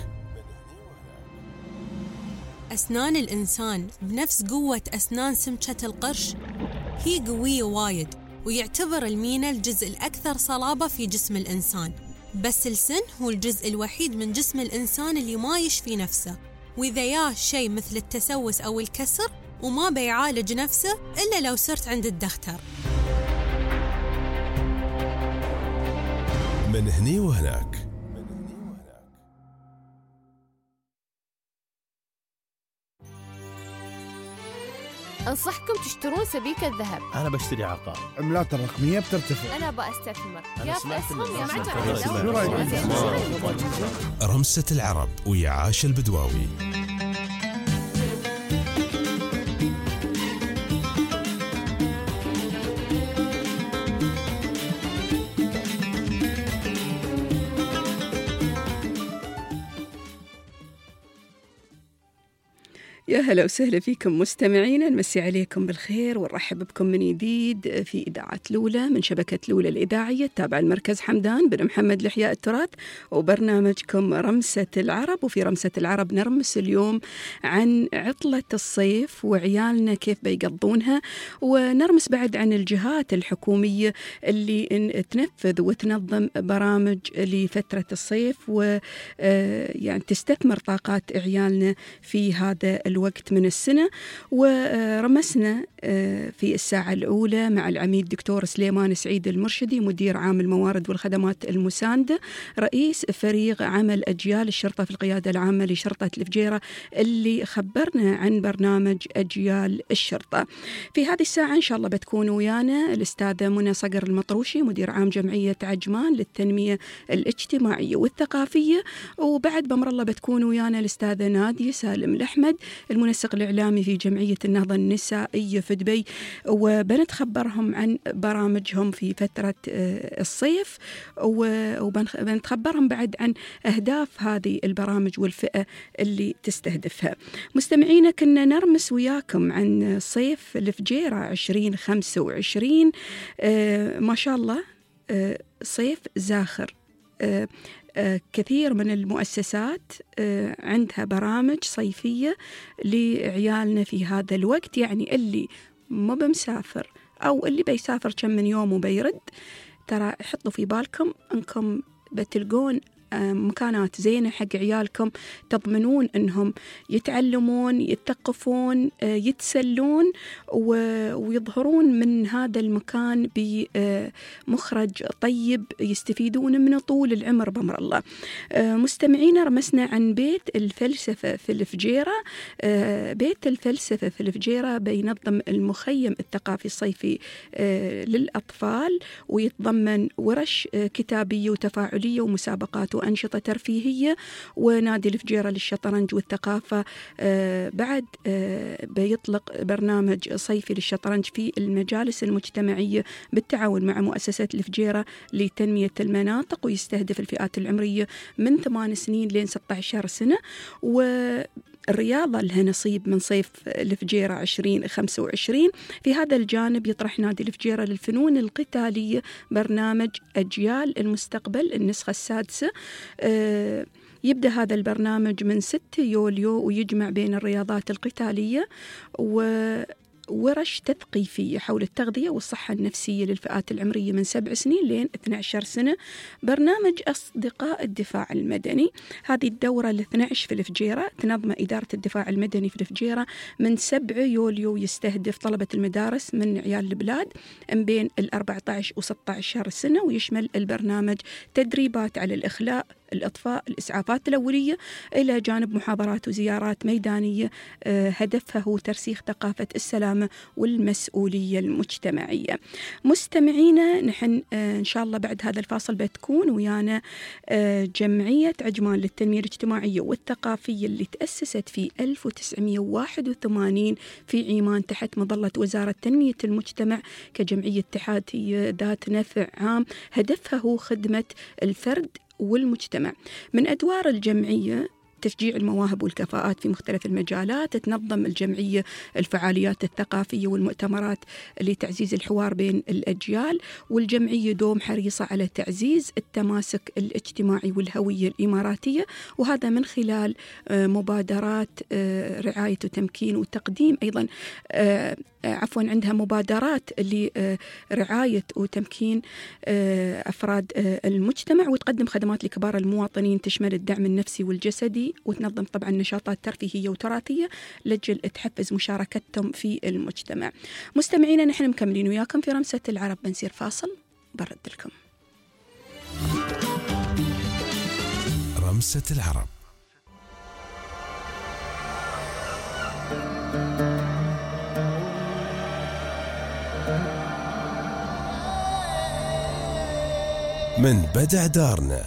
أسنان الإنسان بنفس قوة أسنان سمكة القرش هي قوية وايد، ويعتبر المينا الجزء الأكثر صلابة في جسم الإنسان، بس السن هو الجزء الوحيد من جسم الإنسان اللي ما يشفي نفسه، وإذا ياه شيء مثل التسوس أو الكسر وما بيعالج نفسه إلا لو صرت عند الدكتور. من هني وهناك. أنصحكم تشترون سبيكة ذهب. أنا بشتري عقار. عملات الرقمية بترتفع. أنا بأستثمر. أنا يا سمعت بأسهم يا معجم. رمسة العرب ويا عاش البدواوي. يا هلا وسهلا فيكم مستمعينا، نمسي عليكم بالخير ونرحب بكم من جديد في إذاعة لولة من شبكة لولة الإذاعية التابعة المركز حمدان بن محمد لإحياء التراث وبرنامجكم رمسة العرب. وفي رمسة العرب نرمس اليوم عن عطلة الصيف وعيالنا كيف بيقضونها، ونرمس بعد عن الجهات الحكومية اللي تنفذ وتنظم برامج لفترة الصيف ويعني تستثمر طاقات عيالنا في هذا الوقت من السنة. ورمسنا في الساعة الأولى مع العميد دكتور سليمان سعيد المرشدي مدير عام الموارد والخدمات المساندة رئيس فريق عمل أجيال الشرطة في القيادة العامة لشرطة الفجيرة اللي خبرنا عن برنامج أجيال الشرطة. في هذه الساعة إن شاء الله بتكون ويانا الأستاذة منى صقر المطروشي مدير عام جمعية عجمان للتنمية الاجتماعية والثقافية، وبعد بمر الله بتكون ويانا الأستاذة نادية سالم الأحمد المنسق الإعلامي في جمعية النهضة النسائية في دبي، وبنتخبرهم عن برامجهم في فترة الصيف، وبنتخبرهم بعد عن أهداف هذه البرامج والفئة اللي تستهدفها. مستمعينا كنا نرمس وياكم عن صيف الفجيرة عشرين خمسة وعشرين. آه ما شاء الله آه صيف زاخر. آه آه كثير من المؤسسات آه عندها برامج صيفية لعيالنا في هذا الوقت، يعني اللي ما بمسافر أو اللي بيسافر كم من يوم وبيرد، ترى حطوا في بالكم أنكم بتلقون مكانات زينة حق عيالكم تضمنون أنهم يتعلمون يتثقفون يتسلون ويظهرون من هذا المكان بمخرج طيب يستفيدون منه طول العمر بأمر الله. مستمعين رمسنا عن بيت الفلسفة في الفجيرة. بيت الفلسفة في الفجيرة بينظم المخيم الثقافي الصيفي للأطفال، ويتضمن ورش كتابية وتفاعلية ومسابقات وأنشطة ترفيهية، ونادي الفجيرة للشطرنج والثقافة آه بعد آه بيطلق برنامج صيفي للشطرنج في المجالس المجتمعية بالتعاون مع مؤسسة الفجيرة لتنمية المناطق، ويستهدف الفئات العمرية من ثمان سنين لين ستة عشر سنة. و الرياضة لها نصيب من صيف الفجيرة عشرين خمسة وعشرين. في هذا الجانب يطرح نادي الفجيرة للفنون القتالية برنامج أجيال المستقبل النسخة السادسة. أه يبدأ هذا البرنامج من ستة يوليو ويجمع بين الرياضات القتالية و ورش تثقيفية حول التغذية والصحة النفسية للفئات العمرية من سبع سنين لين اثنتي عشرة سنة. برنامج أصدقاء الدفاع المدني، هذه الدورة الاثنى عشر في الفجيرة تنظم إدارة الدفاع المدني في الفجيرة من سبعة يوليو، يستهدف طلبة المدارس من عيال البلاد من بين الأربعة عشر وستة عشر سنة، ويشمل البرنامج تدريبات على الإخلاء، الإطفاء، الإسعافات الأولية، إلى جانب محاضرات وزيارات ميدانية هدفها هو ترسيخ ثقافة السلامة والمسؤولية المجتمعية. مستمعينا، نحن إن شاء الله بعد هذا الفاصل بتكون ويانا جمعية عجمان للتنمية الاجتماعية والثقافية اللي تأسست في ألف وتسعمائة وواحد وثمانين في عمان تحت مظلة وزارة تنمية المجتمع كجمعية اتحادية ذات نفع عام، هدفها هو خدمة الفرد والمجتمع. من أدوار الجمعية تشجيع المواهب والكفاءات في مختلف المجالات. تنظم الجمعية الفعاليات الثقافية والمؤتمرات لتعزيز الحوار بين الأجيال، والجمعية دوم حريصة على تعزيز التماسك الاجتماعي والهوية الإماراتية، وهذا من خلال مبادرات رعاية وتمكين وتقديم أيضا عفوا عندها مبادرات لرعاية وتمكين أفراد المجتمع، وتقدم خدمات لكبار المواطنين تشمل الدعم النفسي والجسدي، وتنظم طبعا نشاطات ترفيهية وتراثية لجل تحفز مشاركتهم في المجتمع. مستمعينا، نحن مكملين وياكم في رمسة العرب، بنصير فاصل برد لكم. رمسة العرب. من بدع دارنا.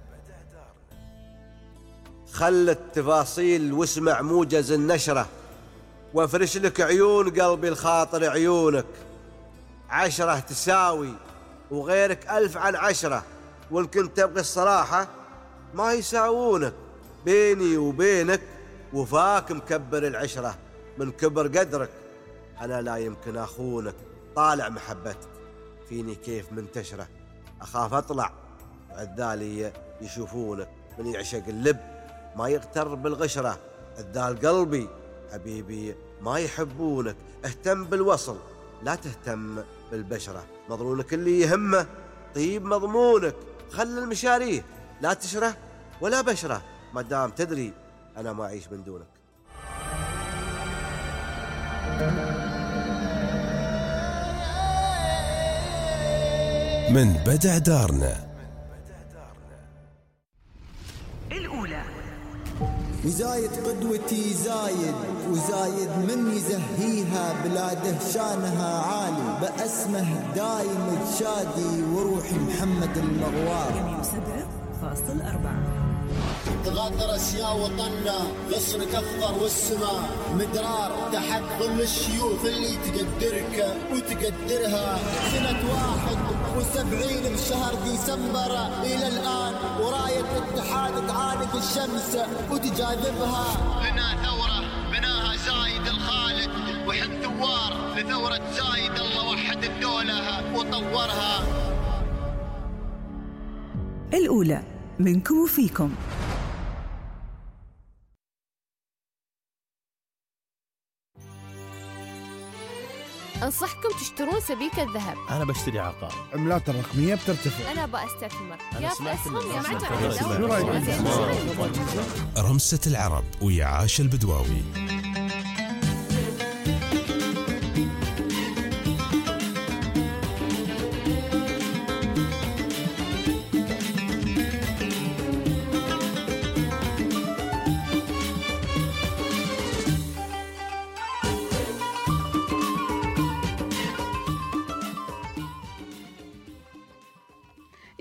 خل التفاصيل واسمع موجز النشرة، وافرش لك عيون قلبي الخاطر عيونك. عشرة تساوي وغيرك ألف عن عشرة، وإن كنت تبغي الصراحة ما يساوونك. بيني وبينك وفاك مكبر العشرة، من كبر قدرك أنا لا يمكن أخونك. طالع محبتك فيني كيف منتشرة، أخاف أطلع عذالي يشوفونك. من يعشق اللب ما يغتر بالغشرة، عذال قلبي حبيبي ما يحبونك. اهتم بالوصل لا تهتم بالبشرة، مضرونك اللي يهمه طيب مضمونك. خل المشاريه لا تشره ولا بشرة، ما دام تدري أنا ما أعيش من دونك. من بدع دارنا. الأولى وزايد قدوتي زايد، وزايد من يزهيها بلاده شانها عالي، بأسمه دايم تشادي وروحي محمد المغوار. مية وسبعة فاصل أربعة. تغادرس يا وطننا غصنك أخضر والسماء مدرار تحت ظل الشيوخ اللي تقدرك وتقدرها. سنة واحد وسبعين بشهر ديسمبر إلى الآن، وراية الاتحاد تعانق الشمس وتجاذبها. لنا ثورة بناها زايد الخالد وحد ثوار لثورة زايد، الله وحد الدولة وطورها. الأولى منكم وفيكم. أنصحكم تشترون سبيكة ذهب. أنا بشتري عقار. عملات الرقمية بترتفع. أنا بأستثمر. أنا يا سمعت أسهم إن يا الأسهم معتمد. رمسة العرب ويا عاش البدواوي.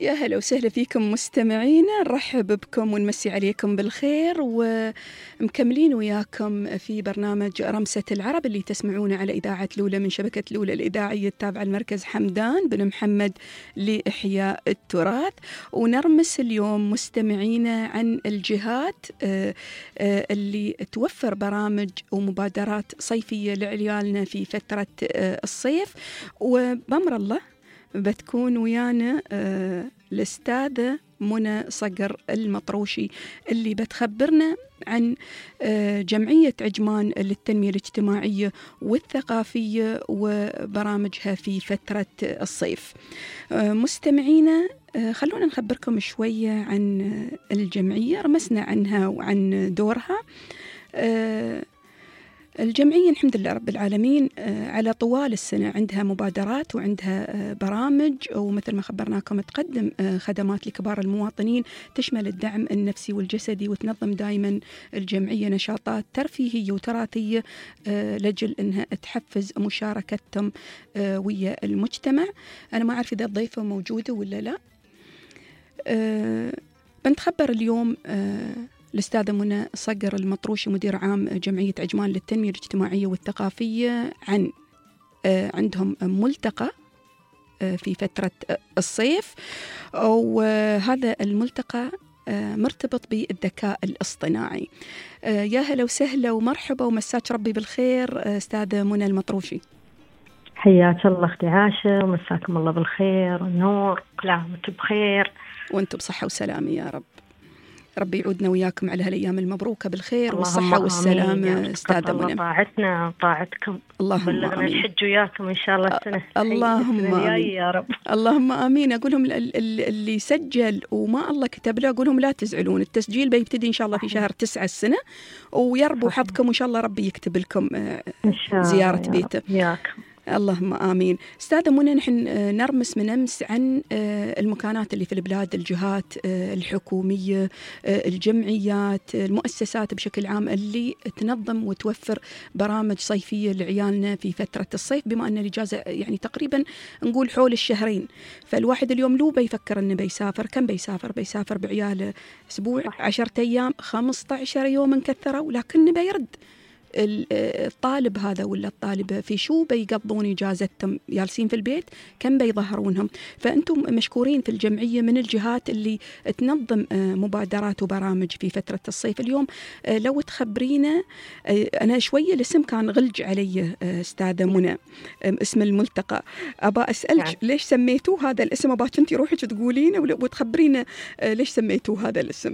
يا هلا وسهلا فيكم مستمعينا، نرحب بكم ونمسي عليكم بالخير، ومكملين وياكم في برنامج رمسة العرب اللي تسمعونه على إذاعة لولة من شبكة لولة الإذاعية التابعة المركز حمدان بن محمد لإحياء التراث. ونرمس اليوم مستمعينا عن الجهات اللي توفر برامج ومبادرات صيفية لعيالنا في فترة الصيف. وبأمر الله بتكون ويانا آه الأستاذة منى صقر المطروشي اللي بتخبرنا عن آه جمعية عجمان للتنمية الاجتماعية والثقافية وبرامجها في فترة الصيف. آه مستمعينا، آه خلونا نخبركم شوية عن الجمعية، رمسنا عنها وعن دورها. آه الجمعية الحمد لله رب العالمين على طوال السنة عندها مبادرات وعندها برامج، ومثل ما خبرناكم تقدم خدمات لكبار المواطنين تشمل الدعم النفسي والجسدي، وتنظم دائما الجمعية نشاطات ترفيهية وتراثية لجل أنها تحفز مشاركتهم ويا المجتمع. أنا ما أعرف إذا الضيفة موجودة ولا لا. بنتخبر اليوم الأستاذة منى صقر المطروشي مدير عام جمعية عجمان للتنمية الاجتماعية والثقافية عن عندهم ملتقى في فترة الصيف، وهذا الملتقى مرتبط بالذكاء الاصطناعي. يا هلا وسهلا ومرحبا ومساك ربي بالخير أستاذة منى المطروشي. حياك الله اختي عاشة ومساكم الله بالخير والنور، كل عام وانتم بخير وانتم بصحة وسلامة يا رب. ربي يعودنا وياكم على هالأيام المبروكة بالخير والصحة والسلامة أستاذة منى. طاعتنا وطاعتكم، اللهم بلغنا آمين. الحج وياكم إن شاء الله السنة. اللهم آمين يا رب. اللهم آمين. أقولهم اللي سجل وما الله كتب له أقولهم لا تزعلون، التسجيل بيبتدي إن شاء الله في شهر تسعة السنة، ويربوا حظكم وإن شاء الله ربي يكتب لكم زيارة بيته. ياكم. اللهم آمين. أستاذة منى، نحن نرمس من أمس عن المكانات اللي في البلاد، الجهات الحكومية، الجمعيات، المؤسسات بشكل عام اللي تنظم وتوفر برامج صيفية لعيالنا في فترة الصيف، بما أن الإجازة يعني تقريبا نقول حول الشهرين، فالواحد اليوم لو بيفكر أنه بيسافر، كم بيسافر؟ بيسافر بعياله أسبوع، عشرة أيام، خمسة عشر يوم نكثره، ولكن بيرد الطالب هذا ولا الطالبة في شو بيقضون إجازتهم؟ جالسين في البيت، كم بيظهرونهم؟ فأنتم مشكورين في الجمعية من الجهات اللي تنظم مبادرات وبرامج في فترة الصيف. اليوم لو تخبرينا، أنا شوية الاسم كان غلج علي أستاذة منى، اسم الملتقى، أبا أسألك يعني ليش سميتوه هذا الاسم؟ أباك أنت روحك تقولين وتخبرينا ليش سميتوه هذا الاسم.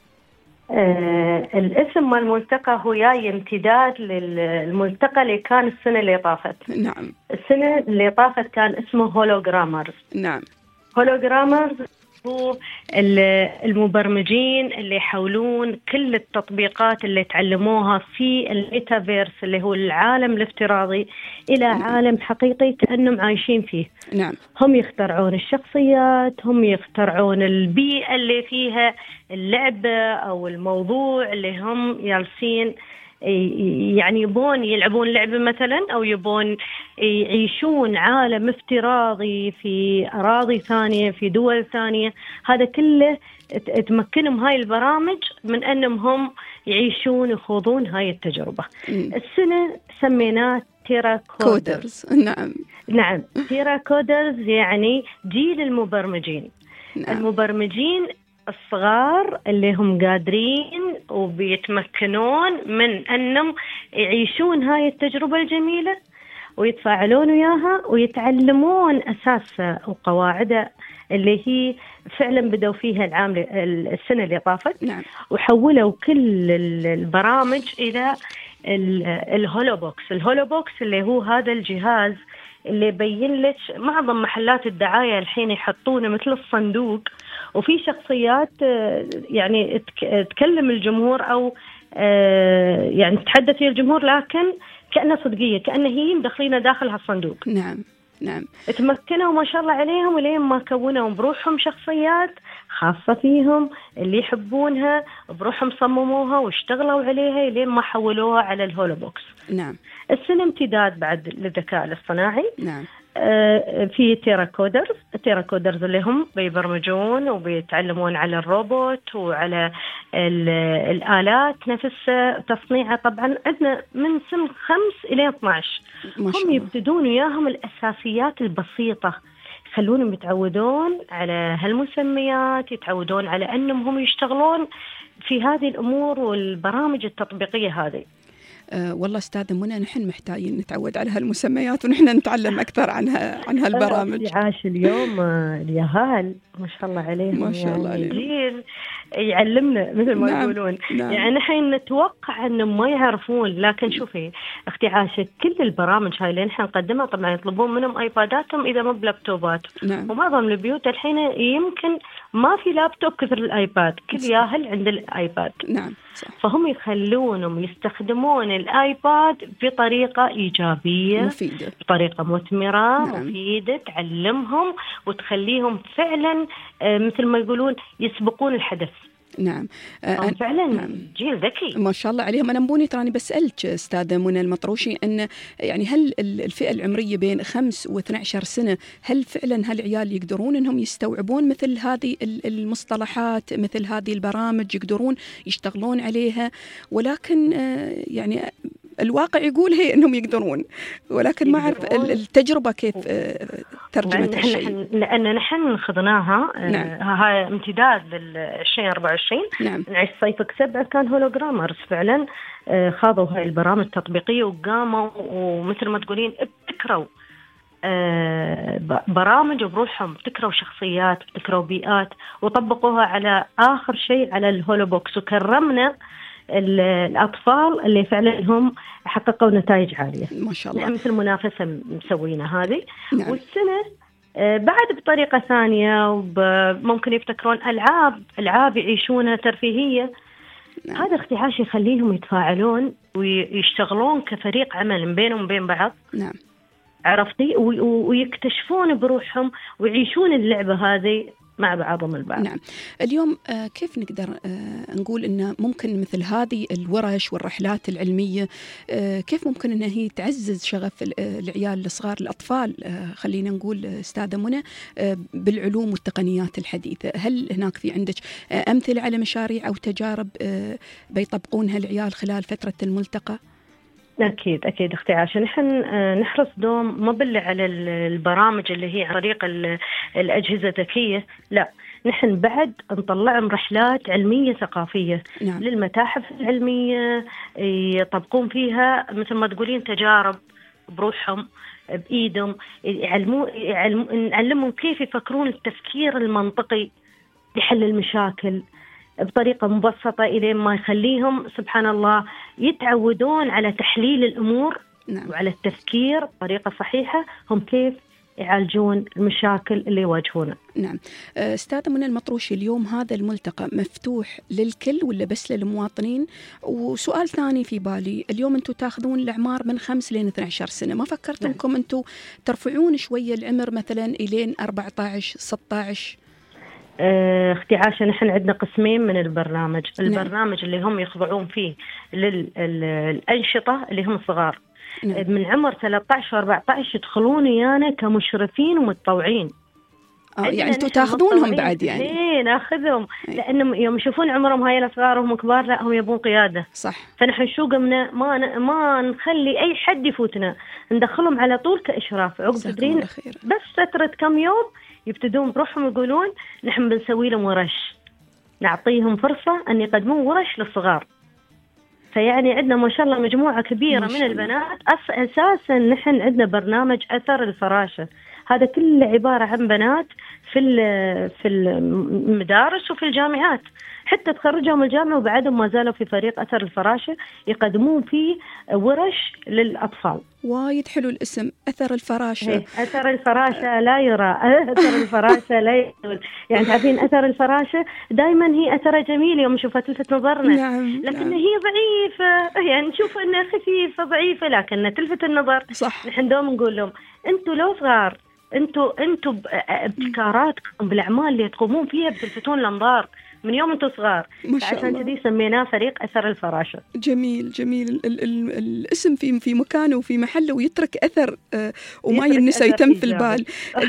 آه الاسم مال الملتقى هو جاي امتداد للملتقى اللي كان السنة اللي طافت. نعم. السنة اللي طافت كان اسمه هولوغرامرز. نعم. هولوغرامرز هو المبرمجين اللي يحولون كل التطبيقات اللي تعلموها في الميتافيرس اللي هو العالم الافتراضي إلى نعم. عالم حقيقي كأنهم عايشين فيه. نعم. هم يخترعون الشخصيات، هم يخترعون البيئة اللي فيها اللعبة أو الموضوع اللي هم جالسين يعني يبون يلعبون لعبة مثلا، أو يبون يعيشون عالم افتراضي في أراضي ثانية في دول ثانية. هذا كله تمكنهم هاي البرامج من أنهم هم يعيشون يخوضون هاي التجربة. م. السنة سميناه تيرا كودرز. نعم. نعم. تيرا كودرز يعني جيل المبرمجين. نعم. المبرمجين الصغار اللي هم قادرين وبيتمكنون من أنهم يعيشون هاي التجربة الجميلة ويتفاعلون وياها ويتعلمون أساسها وقواعدها اللي هي فعلا بدأوا فيها العام السنة اللي طافت. نعم. وحولوا كل البرامج إلى الهولوبوكس. الهولوبوكس اللي هو هذا الجهاز اللي يبين لك معظم محلات الدعاية الحين يحطونه مثل الصندوق، وفي شخصيات يعني تكلم الجمهور أو يعني تتحدث فيه الجمهور، لكن كأنها صدقية، كأنه هي مدخلين داخل هالصندوق. نعم. نعم. تمكنوا ما شاء الله عليهم، ولين ما كونوا بروحهم شخصيات خاصة فيهم اللي يحبونها، بروحهم صمموها واشتغلوا عليها لين ما حولوها على الهولوبوكس. نعم. السنة امتداد بعد للذكاء الاصطناعي. نعم. في تيراكودرز التيراكودرز اللي هم بيبرمجون وبيتعلمون على الروبوت وعلى الآلات نفسها تصنيعها. طبعا عندنا من سن خمس إلى اثنا عشر هم يبتدون وياهم الأساسيات البسيطة، يخلونهم يتعودون على هالمسميات، يتعودون على أنهم هم يشتغلون في هذه الأمور والبرامج التطبيقية هذه. أه والله أستاذة منى نحن محتاجين نتعود على هالمسميات ونحن نتعلم أكثر عنها عن هالبرامج. عاش اليوم اليهال ما شاء الله عليهم، ما شاء الله يعني جيل يعلمنا مثل ما نعم. يقولون. نعم. يعني نحن نتوقع أنهم ما يعرفون، لكن شوفي أختي عاشة كل البرامج هاي اللي نحن نقدمها طبعا يطلبون منهم آيباداتهم إذا مو بلابتوبات. نعم. ومعظم البيوت الحين يمكن ما في لابتوب كثر الآيباد، كل ياهل عند الآيباد. نعم صح. فهم يخلونهم يستخدمون الآيباد بطريقة إيجابية مفيدة، بطريقة مثمرة. نعم. مفيدة تعلمهم وتخليهم فعلا مثل ما يقولون يسبقون الحدث. نعم أه فعلا نعم. جيل ذكي ما شاء الله عليهم. أنا مبوني تراني بسألك أستاذة منى المطروشي أن يعني هل الفئة العمرية بين خمس واثنى عشر سنة هل فعلا هالعيال يقدرون أنهم يستوعبون مثل هذه المصطلحات، مثل هذه البرامج، يقدرون يشتغلون عليها؟ ولكن يعني الواقع يقول هي أنهم يقدرون، ولكن ما أعرف التجربة كيف ترجمت هالشيء. لأن نحن خذناها نعم. هاي امتداد للعشرين أربعة وعشرين. نعم. نعيش صيفك سبعة كان هولوجرامرز فعلا خاضوا هاي البرامج التطبيقية وقاموا ومثل ما تقولين ابتكروا برامج بروحهم، ابتكروا شخصيات، ابتكروا بيئات وطبقوها على آخر شيء على الهولوبوكس. وكرمنا الأطفال اللي فعلا هم حققوا نتائج عالية ما شاء الله. نحن مثل منافسة مسوينا هذه. نعم. والسنة بعد بطريقة ثانية وممكن يبتكرون ألعاب ألعاب يعيشونها ترفيهية. نعم. هذا اختحاش يخليهم يتفاعلون ويشتغلون كفريق عمل بينهم وبين بعض. نعم. عرفتي؟ ويكتشفون بروحهم ويعيشون اللعبة هذه مع بعضهم البعض. نعم. اليوم آه كيف نقدر آه نقول إن ممكن مثل هذه الورش والرحلات العلمية آه كيف ممكن إن هي تعزز شغف العيال الصغار الأطفال آه خلينا نقول أستاذة منى آه بالعلوم والتقنيات الحديثة؟ هل هناك في عندك آه أمثلة على مشاريع أو تجارب آه بيطبقونها العيال خلال فترة الملتقى؟ أكيد أكيد أختي عاشة، نحن نحرص دوم ما بل على البرامج اللي هي عن طريق الأجهزة الذكية، لا نحن بعد نطلعهم رحلات علمية ثقافية. نعم. للمتاحف العلمية يطبقون فيها مثل ما تقولين تجارب بروحهم بإيدهم، يعلمون نعلمهم كيف يفكرون التفكير المنطقي لحل المشاكل بطريقة مبسطة إلى ما يخليهم سبحان الله يتعودون على تحليل الأمور. نعم. وعلى التفكير بطريقة صحيحة هم كيف يعالجون المشاكل اللي يواجهونها. نعم. أستاذة منى المطروشي، اليوم هذا الملتقى مفتوح للكل ولا بس للمواطنين؟ وسؤال ثاني في بالي، اليوم أنتم تاخذون الأعمار من خمس لين اثنى عشر سنة، ما فكرتوا أنكم نعم. أنتم ترفعون شوية العمر مثلا إلين أربعة عشر ستة عشر؟ اختي عاشة نحن عندنا قسمين من البرنامج. نعم. البرنامج اللي هم يخضعون فيه للأنشطة اللي هم الصغار. نعم. من عمر ثلاثة عشر أربعة عشر يدخلون ويانا كمشرفين ومتطوعين. اه يعني انتم تاخذونهم بعد يعني؟ ايه ناخذهم، لانهم يوم يشوفون عمرهم هاي الصغار وهم كبار لا هم يبون قياده. صح. فنحن شو قمنا ما ن... ما نخلي اي حد يفوتنا، ندخلهم على طول كاشراف. عقب تدرين بس فتره كم يوم يبتدون بروحهم يقولون نحن بنسوي لهم ورش، نعطيهم فرصه ان يقدمون ورش للصغار. فيعني عندنا ما شاء الله مجموعه كبيره من البنات. أس... اساسا نحن عندنا برنامج اثر الفراشه، هذا كله عبارة عن بنات في في المدارس وفي الجامعات، حتى تخرجهم الجامعة وبعدهم ما زالوا في فريق أثر الفراشة يقدمون فيه ورش للأطفال. وايد حلو الاسم أثر الفراشة. أثر الفراشة لا يرى، أثر الفراشة لا يرى. يعني تعرفين أثر الفراشة دائما هي أثرها جميل يوم نشوفها تلفت نظرنا. نعم. لكن نعم. هي ضعيفة، يعني نشوف أنها خفيفة ضعيفة لكنها تلفت النظر. صح. نحن دوم نقول لهم أنتوا لو صغار انتوا انتوا ابتكاراتكم بالاعمال اللي تقومون فيها بتلفتون الانظار، من يوم انتم صغار. ما شاء عشان الله. كذي سميناه فريق أثر الفراشة. جميل جميل. ال ال ال الاسم في في مكانه وفي محله ويترك أثر آه وما ينسى يتم في البال.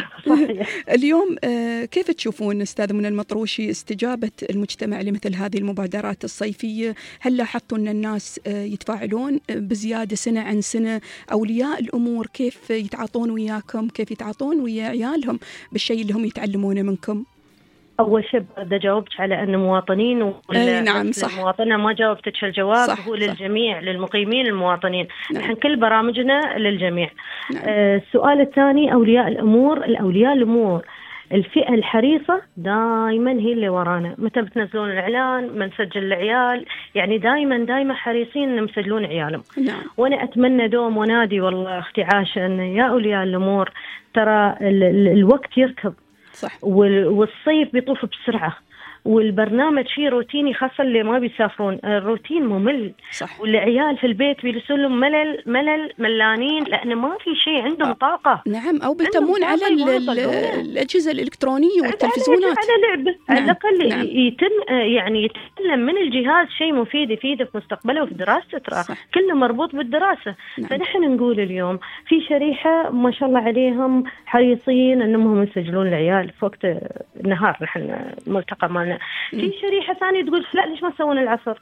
اليوم آه كيف تشوفون أستاذ منى المطروشي استجابة المجتمع لمثل هذه المبادرات الصيفية؟ هل لاحظتوا أن الناس آه يتفاعلون بزيادة سنة عن سنة؟ أولياء الأمور كيف يتعاطون وياكم؟ كيف يتعاطون ويا عيالهم بالشيء اللي هم يتعلمونه منكم؟ أول شيء بدي أجاوبك على أن مواطنين ولا نعم صح. المواطنة ما جاوبتك الجواب. صح هو صح. للجميع، للمقيمين المواطنين. نعم. نحن كل برامجنا للجميع. نعم. آه السؤال الثاني أولياء الأمور. الأولياء الأمور الفئة الحريصة دائما هي اللي ورانا. متى بتنزلون الإعلان بنسجل العيال، يعني دائما دائما حريصين إن مسجلون عيالهم. نعم. وأنا أتمنى دوم ونادي والله أختي عاشة أن يا أولياء الأمور ترى ال ال الوقت يركض. صح. والصيف بيطوف بسرعة، والبرنامج فيه روتيني خاصة اللي ما بيسافرون. الروتين ممل. صح. والعيال في البيت بيلسون لهم ملل ملل ملانين لأنه ما في شيء عندهم طاقة. نعم. أو بيتمون على الأجهزة الإلكترونية والتلفزيونات. على لعبة. نعم. على الأقل نعم. يتم يعني يتعلم من الجهاز شيء مفيد يفيده في مستقبله وفي دراسته. ترى كله مربوط بالدراسة. نعم. فنحن نقول اليوم في شريحة ما شاء الله عليهم حريصين أنهم يسجلون العيال في وقت النهار. نحن الملتقى مالنا. في شريحة ثانية تقول لا ليش ما تسوون العصر؟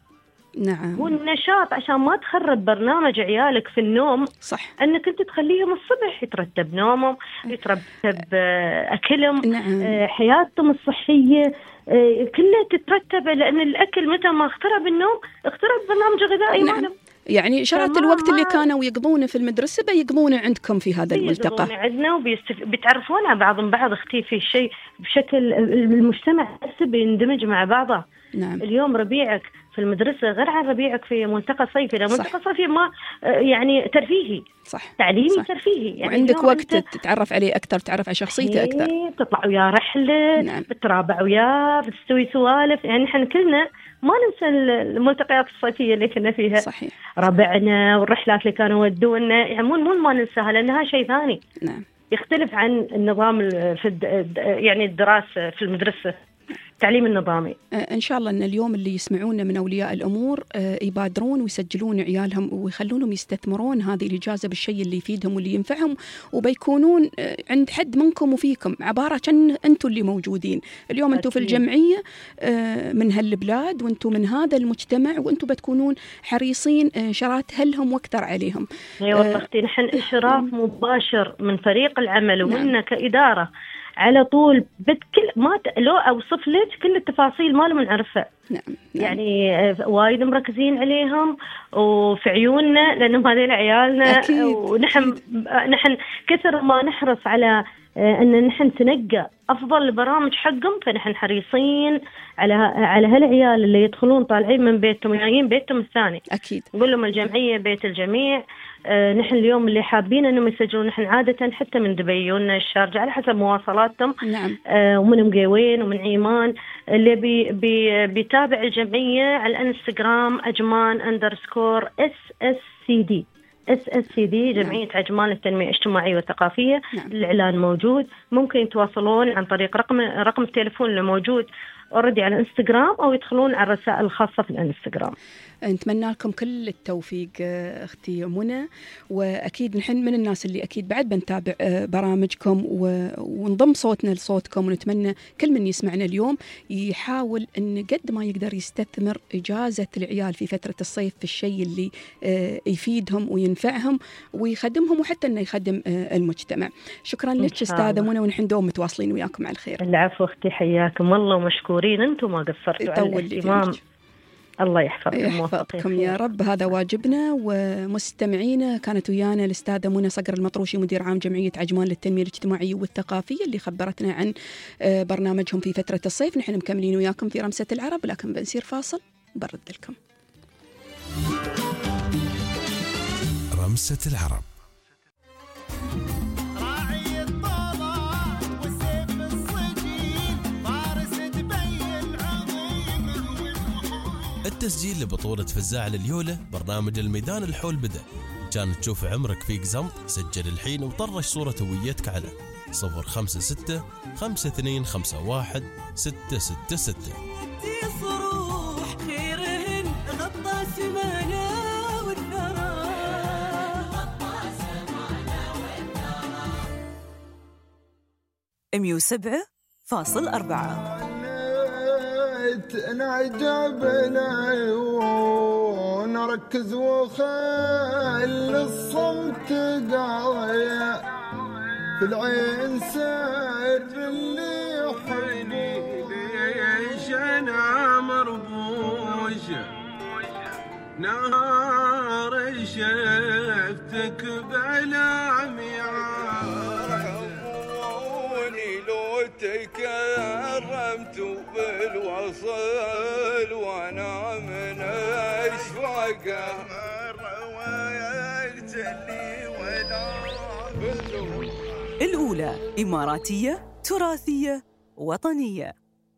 نعم. والنشاط عشان ما تخرب برنامج عيالك في النوم. صح. أنك أنت تخليهم الصبح يترتب نومهم، يترتب أكلهم. نعم. حياتهم الصحية كلها تترتب، لأن الأكل متى ما اقترب النوم اقترب برنامج غذائي. نعم. مالهم. يعني إشارات الوقت اللي كانوا يقضونه في المدرسة بيقضونه عندكم في هذا الملتقى. بيقضونه عندنا وبيتعرفون على بعضهم بعض. اختي في شيء بشكل المجتمع نفسه بيندمج مع بعضه. نعم. اليوم ربيعك في المدرسة غير عن ربيعك في ملتقى صيفي. لا ملتقى صيفي ما يعني ترفيهي. صح. تعليمي صح. ترفيهي. يعني وعندك وقت تتعرف عليه أكثر، تعرف على شخصيته أكثر. تطلع وياه رحلة. نعم. بترابع وياه، بتستوي سوالف. يعني نحن كلنا ما ننسى الملتقيات الصيفية اللي كنا فيها. صحيح. ربعنا والرحلات اللي كانوا ودونا، يعني مو مو ما ننساها لأنها شيء ثاني. نعم. يختلف عن النظام في يعني الدراسة في المدرسة. التعليم النظامي. إن شاء الله أن اليوم اللي يسمعون من أولياء الأمور يبادرون ويسجلون عيالهم ويخلونهم يستثمرون هذه الإجازة بالشيء اللي يفيدهم واللي ينفعهم، وبيكونون عند حد منكم وفيكم عبارة عن أنتم اللي موجودين اليوم. أنتم في الجمعية من هالبلاد وأنتم من هذا المجتمع، وأنتم بتكونون حريصين شرات هلهم واكثر عليهم. أي والله أختي نحن إشراف مباشر من فريق العمل ومنا كإدارة على طول. بكل ما ت... لو أوصف لك كل التفاصيل ما لهم نعرفها. نعم. يعني وايد مركزين عليهم وفي عيوننا لأنهم هذول عيالنا. أكيد. ونحن أكيد. نحن كثر ما نحرص على أن نحن تنقى أفضل البرامج حقهم، فنحن حريصين على على هالعيال اللي يدخلون طالعين من بيتهم جايين بيتهم الثاني. أكيد. نقول لهم الجمعية بيت الجميع. آه نحن اليوم اللي حابين أنهم يسجلون نحن عادة حتى من دبي ومن الشارجة على حسب مواصلاتهم. نعم. آه ومن مقيوين ومن عيمان اللي بي بي بيتابع الجمعية على الانستغرام أجمان أندرسكور اس اس سي دي اس اس سي دي جمعية نعم. عجمان للتنمية الاجتماعية والثقافية. نعم. الإعلان موجود، ممكن يتواصلون عن طريق رقم رقم التليفون اللي موجود أوردي على الانستغرام أو يدخلون على الرسائل الخاصة في الانستغرام. نتمنى لكم كل التوفيق أختي منى، وأكيد نحن من الناس اللي أكيد بعد بنتابع برامجكم ونضم صوتنا لصوتكم، ونتمنى كل من يسمعنا اليوم يحاول أن قد ما يقدر يستثمر إجازة العيال في فترة الصيف في الشيء اللي يفيدهم وينفعهم ويخدمهم وحتى أنه يخدم المجتمع. شكرا لك أستاذة منى، ونحن دوم متواصلين وياكم على الخير. العفو أختي، حياكم والله ومشكورين أنتم ما قصرتوا على الاهتمام. الله يحفظكم يحفظكم يا رب، هذا واجبنا. ومستمعينا كانت ويانا الأستاذة منى صقر المطروشي مدير عام جمعية عجمان للتنمية الاجتماعية والثقافية اللي خبرتنا عن برنامجهم في فترة الصيف. نحن مكملين وياكم في رمسة العرب، لكن بنصير فاصل برد لكم. رمسة العرب. التسجيل لبطولة فزاع لليولة برنامج الميدان الحول بدأ. كان تشوف عمرك فيك زمط، سجل الحين وطرش صورة هويتك على صفر خمسة ستة خمسة اثنين خمسة واحد ستة ستة ستة. صروح خيرهن غطى سمانا والثرى غطى سمانا والثرى. مية وسبعة فاصل أربعة. نعجبنا ونركز وخل الصمت قاية في العين سر اللي يحبني ليش انا مربوش نهار شفتك بعلامي رحموني لو تكرمت بالوصل وانا من اشواقه رويت اللي ولا الأولى إماراتية تراثية وطنية.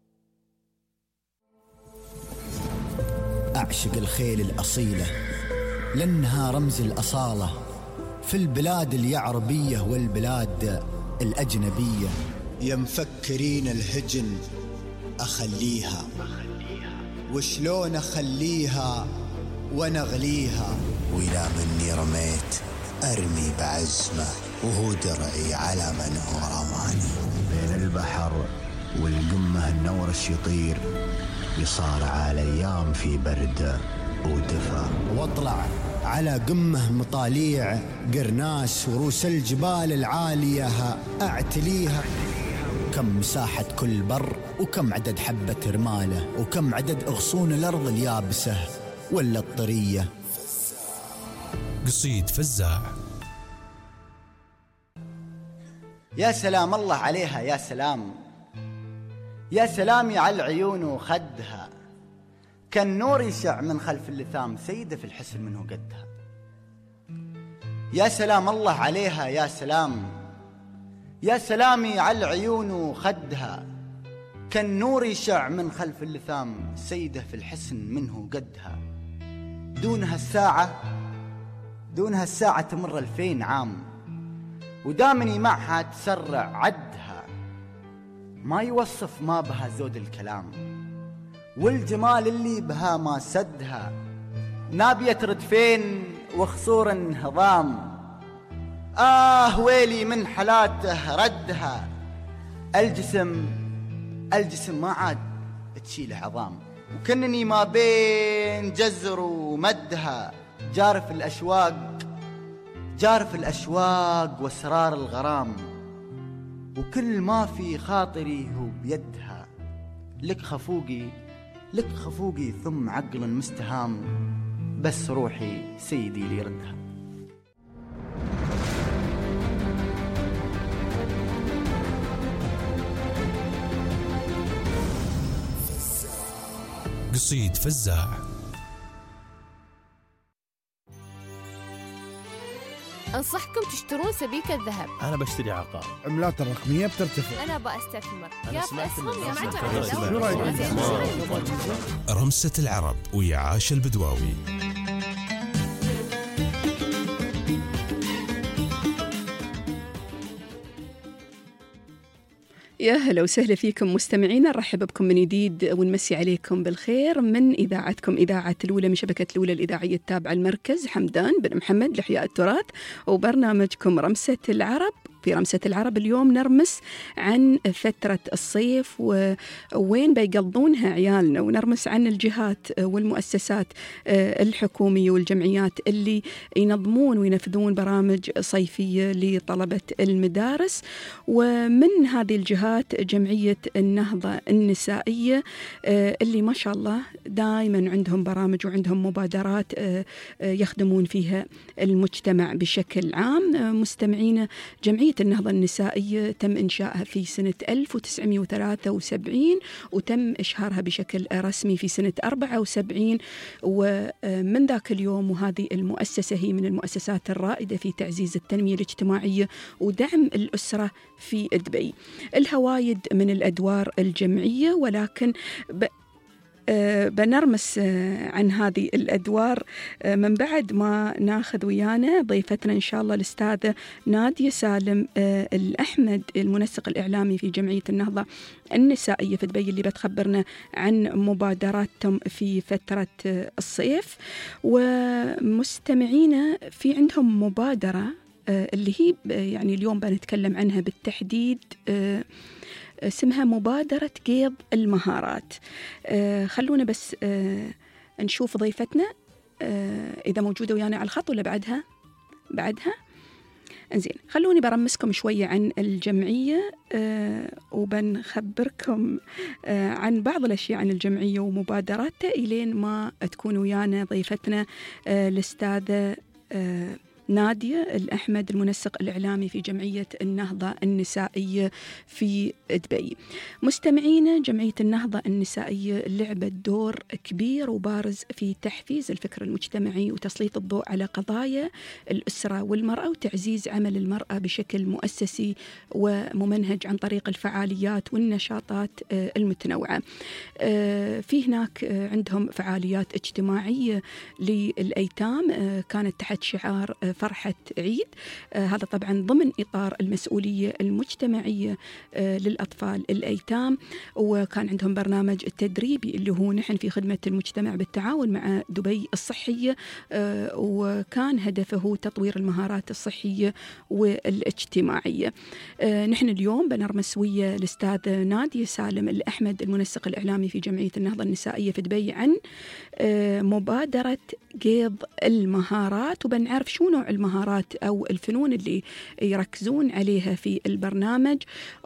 أعشق الخيل الأصيلة لأنها رمز الأصالة في البلاد اليعربية والبلاد الأجنبية. يا مفكرين الهجن أخليها وشلون أخليها ونغليها وإلى مني رميت أرمي بعزمه وهو درعي على من هو رماني. بين البحر والقمة النورش يطير يصارع الأيام في برد ودفا واطلع على قمة مطاليع قرناس وروس الجبال العالية أعتليها. كم مساحة كل بر وكم عدد حبة رمالة وكم عدد أغصون الأرض اليابسة ولا الطرية. قصيد فزاع. يا سلام الله عليها يا سلام، يا سلامي على العيون وخدها، كالنور يشع من خلف اللثام سيدة في الحسن منه قدها. يا سلام الله عليها يا سلام، يا سلامي على العيون وخدها، كالنور يشع من خلف اللثام سيدة في الحسن منه قدها. دونها الساعة دونها الساعة تمر ألفين عام، ودامني معها تسرع عدها. ما يوصف ما بها زود الكلام، والجمال اللي بها ما سدها. نابية ردفين وخصور انهضام، آه ويلي من حالاته ردها. الجسم الجسم ما عاد تشيله عظام، وكنني ما بين جزر ومدها. جارف الأشواق جارف الأشواق واسرار الغرام، وكل ما في خاطري هو بيدها. لك خفوقي لك خفوقي ثم عقل مستهام، بس روحي سيدي لي ردها. قصيد فزاع. أنصحكم تشترون سبيكة ذهب. أنا بشتري عقار. عملات الرقمية بترتفع. أنا بأستثمر. أنا يا سمعت أسهم إن يا الناس معجم. رمسة العرب ويا عاش البدواوي. يا هلا وسهلا فيكم مستمعينا، نرحب بكم من جديد ونمسي عليكم بالخير من إذاعتكم إذاعة الأولى من شبكة الأولى الإذاعية التابعة المركز حمدان بن محمد لإحياء التراث، وبرنامجكم رمسة العرب. في رمسة العرب اليوم نرمس عن فترة الصيف ووين بيقضونها عيالنا، ونرمس عن الجهات والمؤسسات الحكومية والجمعيات اللي ينظمون وينفذون برامج صيفية لطلبة المدارس. ومن هذه الجهات جمعية النهضة النسائية اللي ما شاء الله دائما عندهم برامج وعندهم مبادرات يخدمون فيها المجتمع بشكل عام. مستمعين، جمعية النهضة النسائية تم إنشائها في سنة ألف وتسعمائة وثلاثة وسبعين وتم إشهارها بشكل رسمي في سنة أربعة وسبعين، ومن ذاك اليوم وهذه المؤسسة هي من المؤسسات الرائدة في تعزيز التنمية الاجتماعية ودعم الأسرة في دبي. الهوايد من الأدوار الجمعية، ولكن ب أه بنرمس أه عن هذه الأدوار أه من بعد ما ناخذ ويانا ضيفتنا إن شاء الله الأستاذة نادية سالم أه الأحمد المنسق الإعلامي في جمعية النهضة النسائية في دبي، اللي بتخبرنا عن مبادراتهم في فترة أه الصيف. ومستمعينا في عندهم مبادرة أه اللي هي يعني اليوم بنتكلم عنها بالتحديد، أه اسمها مبادرة قيض المهارات. آه خلونا بس آه نشوف ضيفتنا آه إذا موجودة ويانا على الخط ولا بعدها بعدها انزين. خلوني برمسكم شوية عن الجمعية آه وبنخبركم آه عن بعض الأشياء عن الجمعية ومبادراتها إلين ما تكون ويانا ضيفتنا آه الأستاذة آه نادية الأحمد المنسق الإعلامي في جمعية النهضة النسائية في دبي. مستمعينا، جمعية النهضة النسائية لعبت دور كبير وبارز في تحفيز الفكر المجتمعي وتسليط الضوء على قضايا الأسرة والمرأة وتعزيز عمل المرأة بشكل مؤسسي وممنهج عن طريق الفعاليات والنشاطات المتنوعة. في هناك عندهم فعاليات اجتماعية للأيتام كانت تحت شعار فرحة عيد، آه هذا طبعا ضمن إطار المسؤولية المجتمعية آه للأطفال الأيتام. وكان عندهم برنامج التدريبي اللي هو نحن في خدمة المجتمع بالتعاون مع دبي الصحية، آه وكان هدفه تطوير المهارات الصحية والاجتماعية. آه نحن اليوم بنرمس ويا الأستاذة نادية سالم الأحمد المنسق الإعلامي في جمعية النهضة النسائية في دبي عن آه مبادرة قيض المهارات، وبنعرف شو نوع المهارات أو الفنون اللي يركزون عليها في البرنامج،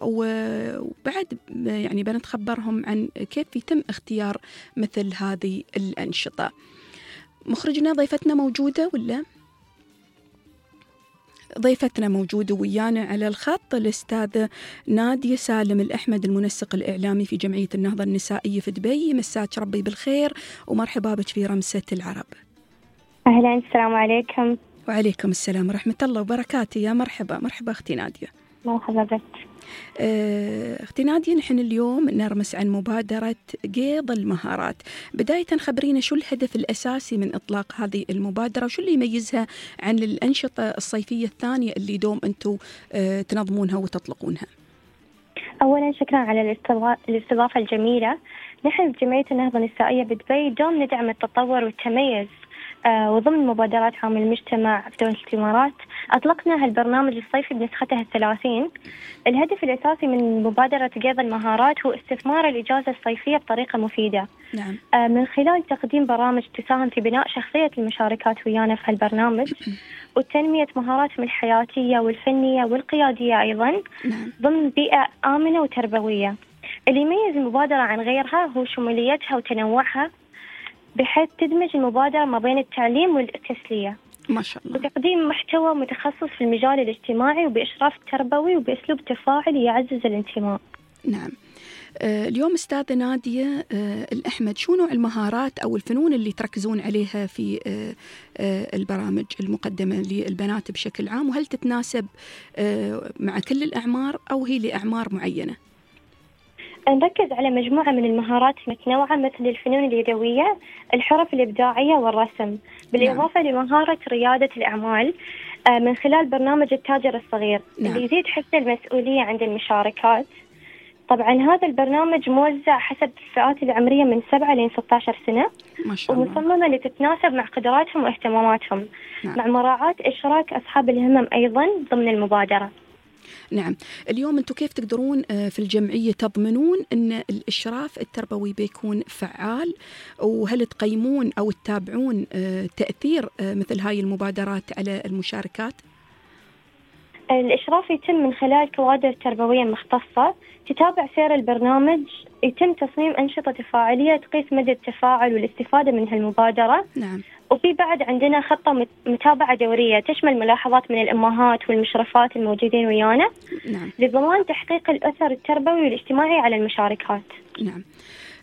وبعد يعني بنتخبرهم عن كيف يتم اختيار مثل هذه الأنشطة. مخرجنا ضيفتنا موجودة ولا؟ ضيفتنا موجودة ويانا على الخط الأستاذة نادية سالم الأحمد المنسق الإعلامي في جمعية النهضة النسائية في دبي. مساك ربي بالخير ومرحبا بك في رمسة العرب. أهلا، السلام عليكم. وعليكم السلام ورحمة الله وبركاته. يا مرحبا مرحبا أختي نادية. مرحبا بك أختي نادية. نحن اليوم نرمس عن مبادرة قيض المهارات. بداية خبرينا شو الهدف الأساسي من إطلاق هذه المبادرة وشو اللي يميزها عن الأنشطة الصيفية الثانية اللي دوم أنتم تنظمونها وتطلقونها. أولا شكرا على الاستضافة الجميلة. نحن بجمعية النهضة النسائية بدبي دوم ندعم التطور والتميز، آه وضمن مبادرات عام المجتمع في دولة الإمارات أطلقنا هالبرنامج الصيفي بنسخته الثلاثين. الهدف الأساسي من مبادرة قيض المهارات هو استثمار الإجازة الصيفية بطريقة مفيدة. نعم. آه من خلال تقديم برامج تساهم في بناء شخصية المشاركات ويانا في هالبرنامج وتنمية مهاراتهم الحياتية والفنية والقيادية أيضا. نعم. ضمن بيئة آمنة وتربوية. اللي يميز المبادرة عن غيرها هو شموليتها وتنوعها، بحيث تدمج المبادرة ما بين التعليم والتسلية. ما شاء الله. وتقديم محتوى متخصص في المجال الاجتماعي وبإشراف تربوي وبأسلوب تفاعلي يعزز الانتماء. نعم. آه اليوم أستاذة نادية آه الأحمد، شو نوع المهارات أو الفنون اللي تركزون عليها في آه آه البرامج المقدمة للبنات بشكل عام، وهل تتناسب آه مع كل الأعمار أو هي لأعمار معينة؟ نركز على مجموعة من المهارات المتنوعة مثل الفنون اليدوية، الحرف الإبداعية والرسم، بالإضافة نعم. لمهارة ريادة الأعمال من خلال برنامج التاجر الصغير. نعم. اللي يزيد حس المسؤولية عند المشاركات. طبعا هذا البرنامج موزع حسب الفئات العمرية من سبعة إلى ستة عشر سنة، ما شاء الله. ومصممة لتتناسب مع قدراتهم واهتماماتهم. نعم. مع مراعاة إشراك أصحاب الهمم أيضا ضمن المبادرة. نعم. اليوم أنتم كيف تقدرون في الجمعية تضمنون أن الإشراف التربوي بيكون فعال، وهل تقيمون أو تتابعون تأثير مثل هاي المبادرات على المشاركات؟ الإشراف يتم من خلال كوادر تربوية مختصة تتابع سير البرنامج. يتم تصميم أنشطة تفاعلية تقيس مدى التفاعل والاستفادة من هالمبادرة. نعم. وفي بعد عندنا خطة متابعة دورية تشمل ملاحظات من الأمهات والمشرفات الموجودين ويانا. نعم. لضمان تحقيق الأثر التربوي والاجتماعي على المشاركات. نعم.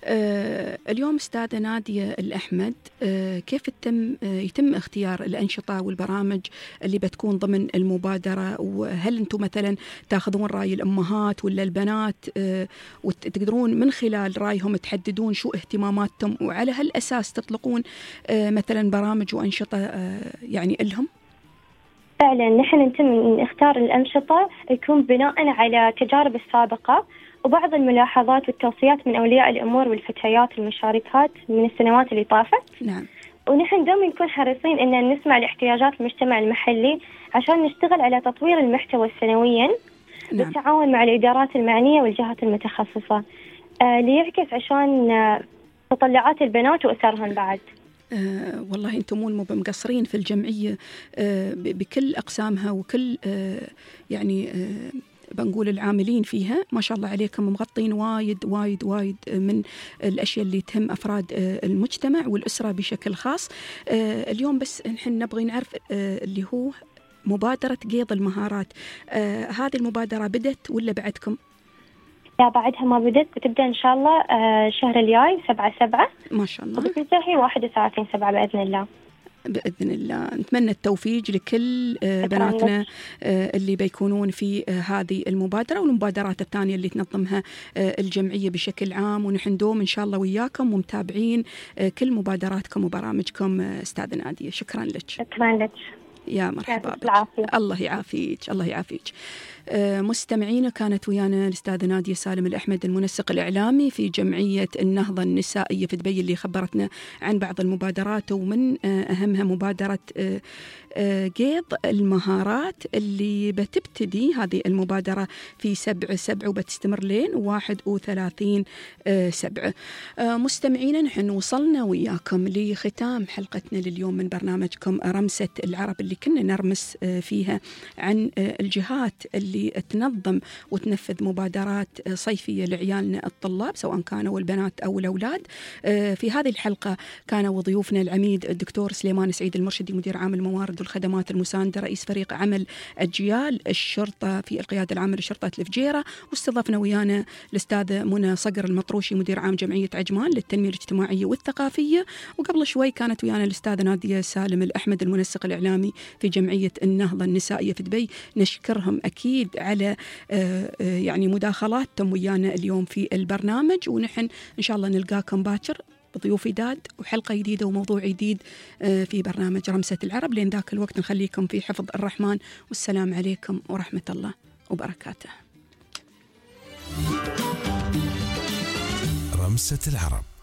آه اليوم أستاذة نادية الأحمد، آه كيف يتم آه يتم اختيار الأنشطة والبرامج اللي بتكون ضمن المبادرة؟ وهل أنتم مثلا تاخذون رأي الأمهات ولا البنات آه وتقدرون من خلال رأيهم تحددون شو اهتماماتهم، وعلى هالأساس تطلقون آه مثلا برامج وأنشطة آه يعني إلهم؟ فعلا نحن نتم نختار الأنشطة يكون بناء على تجارب السابقة وبعض الملاحظات والتوصيات من أولياء الأمور والفتيات المشاركات من السنوات اللي طافت. نعم. ونحن دوما نكون حريصين أن نسمع لاحتياجات المجتمع المحلي عشان نشتغل على تطوير المحتوى سنويا. نعم. بالتعاون مع الإدارات المعنية والجهات المتخصصة آه ليعكس عشان آه تطلعات البنات وأسرهن بعد. آه والله أنتم مو مقصرين في الجمعية آه بكل أقسامها وكل آه يعني آه بنقول العاملين فيها، ما شاء الله عليكم، مغطين وايد وايد وايد من الأشياء اللي تهم أفراد المجتمع والأسرة بشكل خاص. اليوم بس نحن نبغي نعرف اللي هو مبادرة قيض المهارات، هذه المبادرة بدت ولا بعدكم؟ لا بعدها ما بدت، بتبدأ إن شاء الله الشهر الجاي سبعة سبعة ما شاء الله، وبتنتهي واحد وثلاثين سبعة بإذن الله. بإذن الله. نتمنى التوفيق لكل بناتنا اللي بيكونون في هذه المبادرة والمبادرات الثانية اللي تنظمها الجمعية بشكل عام، ونحن دوم إن شاء الله وياكم ومتابعين كل مبادراتكم وبرامجكم. أستاذة نادية شكرا لك. شكرا لك يا مرحبا بك. الله يعافيك الله يعافيك. مستمعينا، كانت ويانا الأستاذة نادية سالم الأحمد المنسق الإعلامي في جمعية النهضة النسائية في دبي، اللي خبرتنا عن بعض المبادرات ومن أهمها مبادرة قيض المهارات اللي بتبتدي هذه المبادرة في سبعة سبعة وبتستمر لين واحد وثلاثين سبعة. مستمعينا، نحن وصلنا وياكم لختام حلقتنا لليوم من برنامجكم رمسة العرب، اللي كنا نرمس فيها عن الجهات اللي تنظم وتنفذ مبادرات صيفية لعيالنا الطلاب سواء كانوا البنات أو الأولاد. في هذه الحلقة كانوا ضيوفنا العميد الدكتور سليمان سعيد المرشدي، مدير عام الموارد والخدمات المساندة، رئيس فريق عمل أجيال الشرطة في القيادة العامة لشرطة الفجيرة، واستضفنا ويانا الأستاذة منى صقر المطروشي، مدير عام جمعية عجمان للتنمية الاجتماعية والثقافية، وقبل شوي كانت ويانا الأستاذة نادية سالم الأحمد المنسق الإعلامي في جمعية النهضة النسائية في دبي. نشكرهم أكيد على يعني مداخلاتهم ويانا اليوم في البرنامج، ونحن إن شاء الله نلقاكم باكر بضيوف جداد وحلقة جديدة وموضوع جديد في برنامج رمسة العرب. لين ذاك الوقت نخليكم في حفظ الرحمن، والسلام عليكم ورحمة الله وبركاته. رمسة العرب.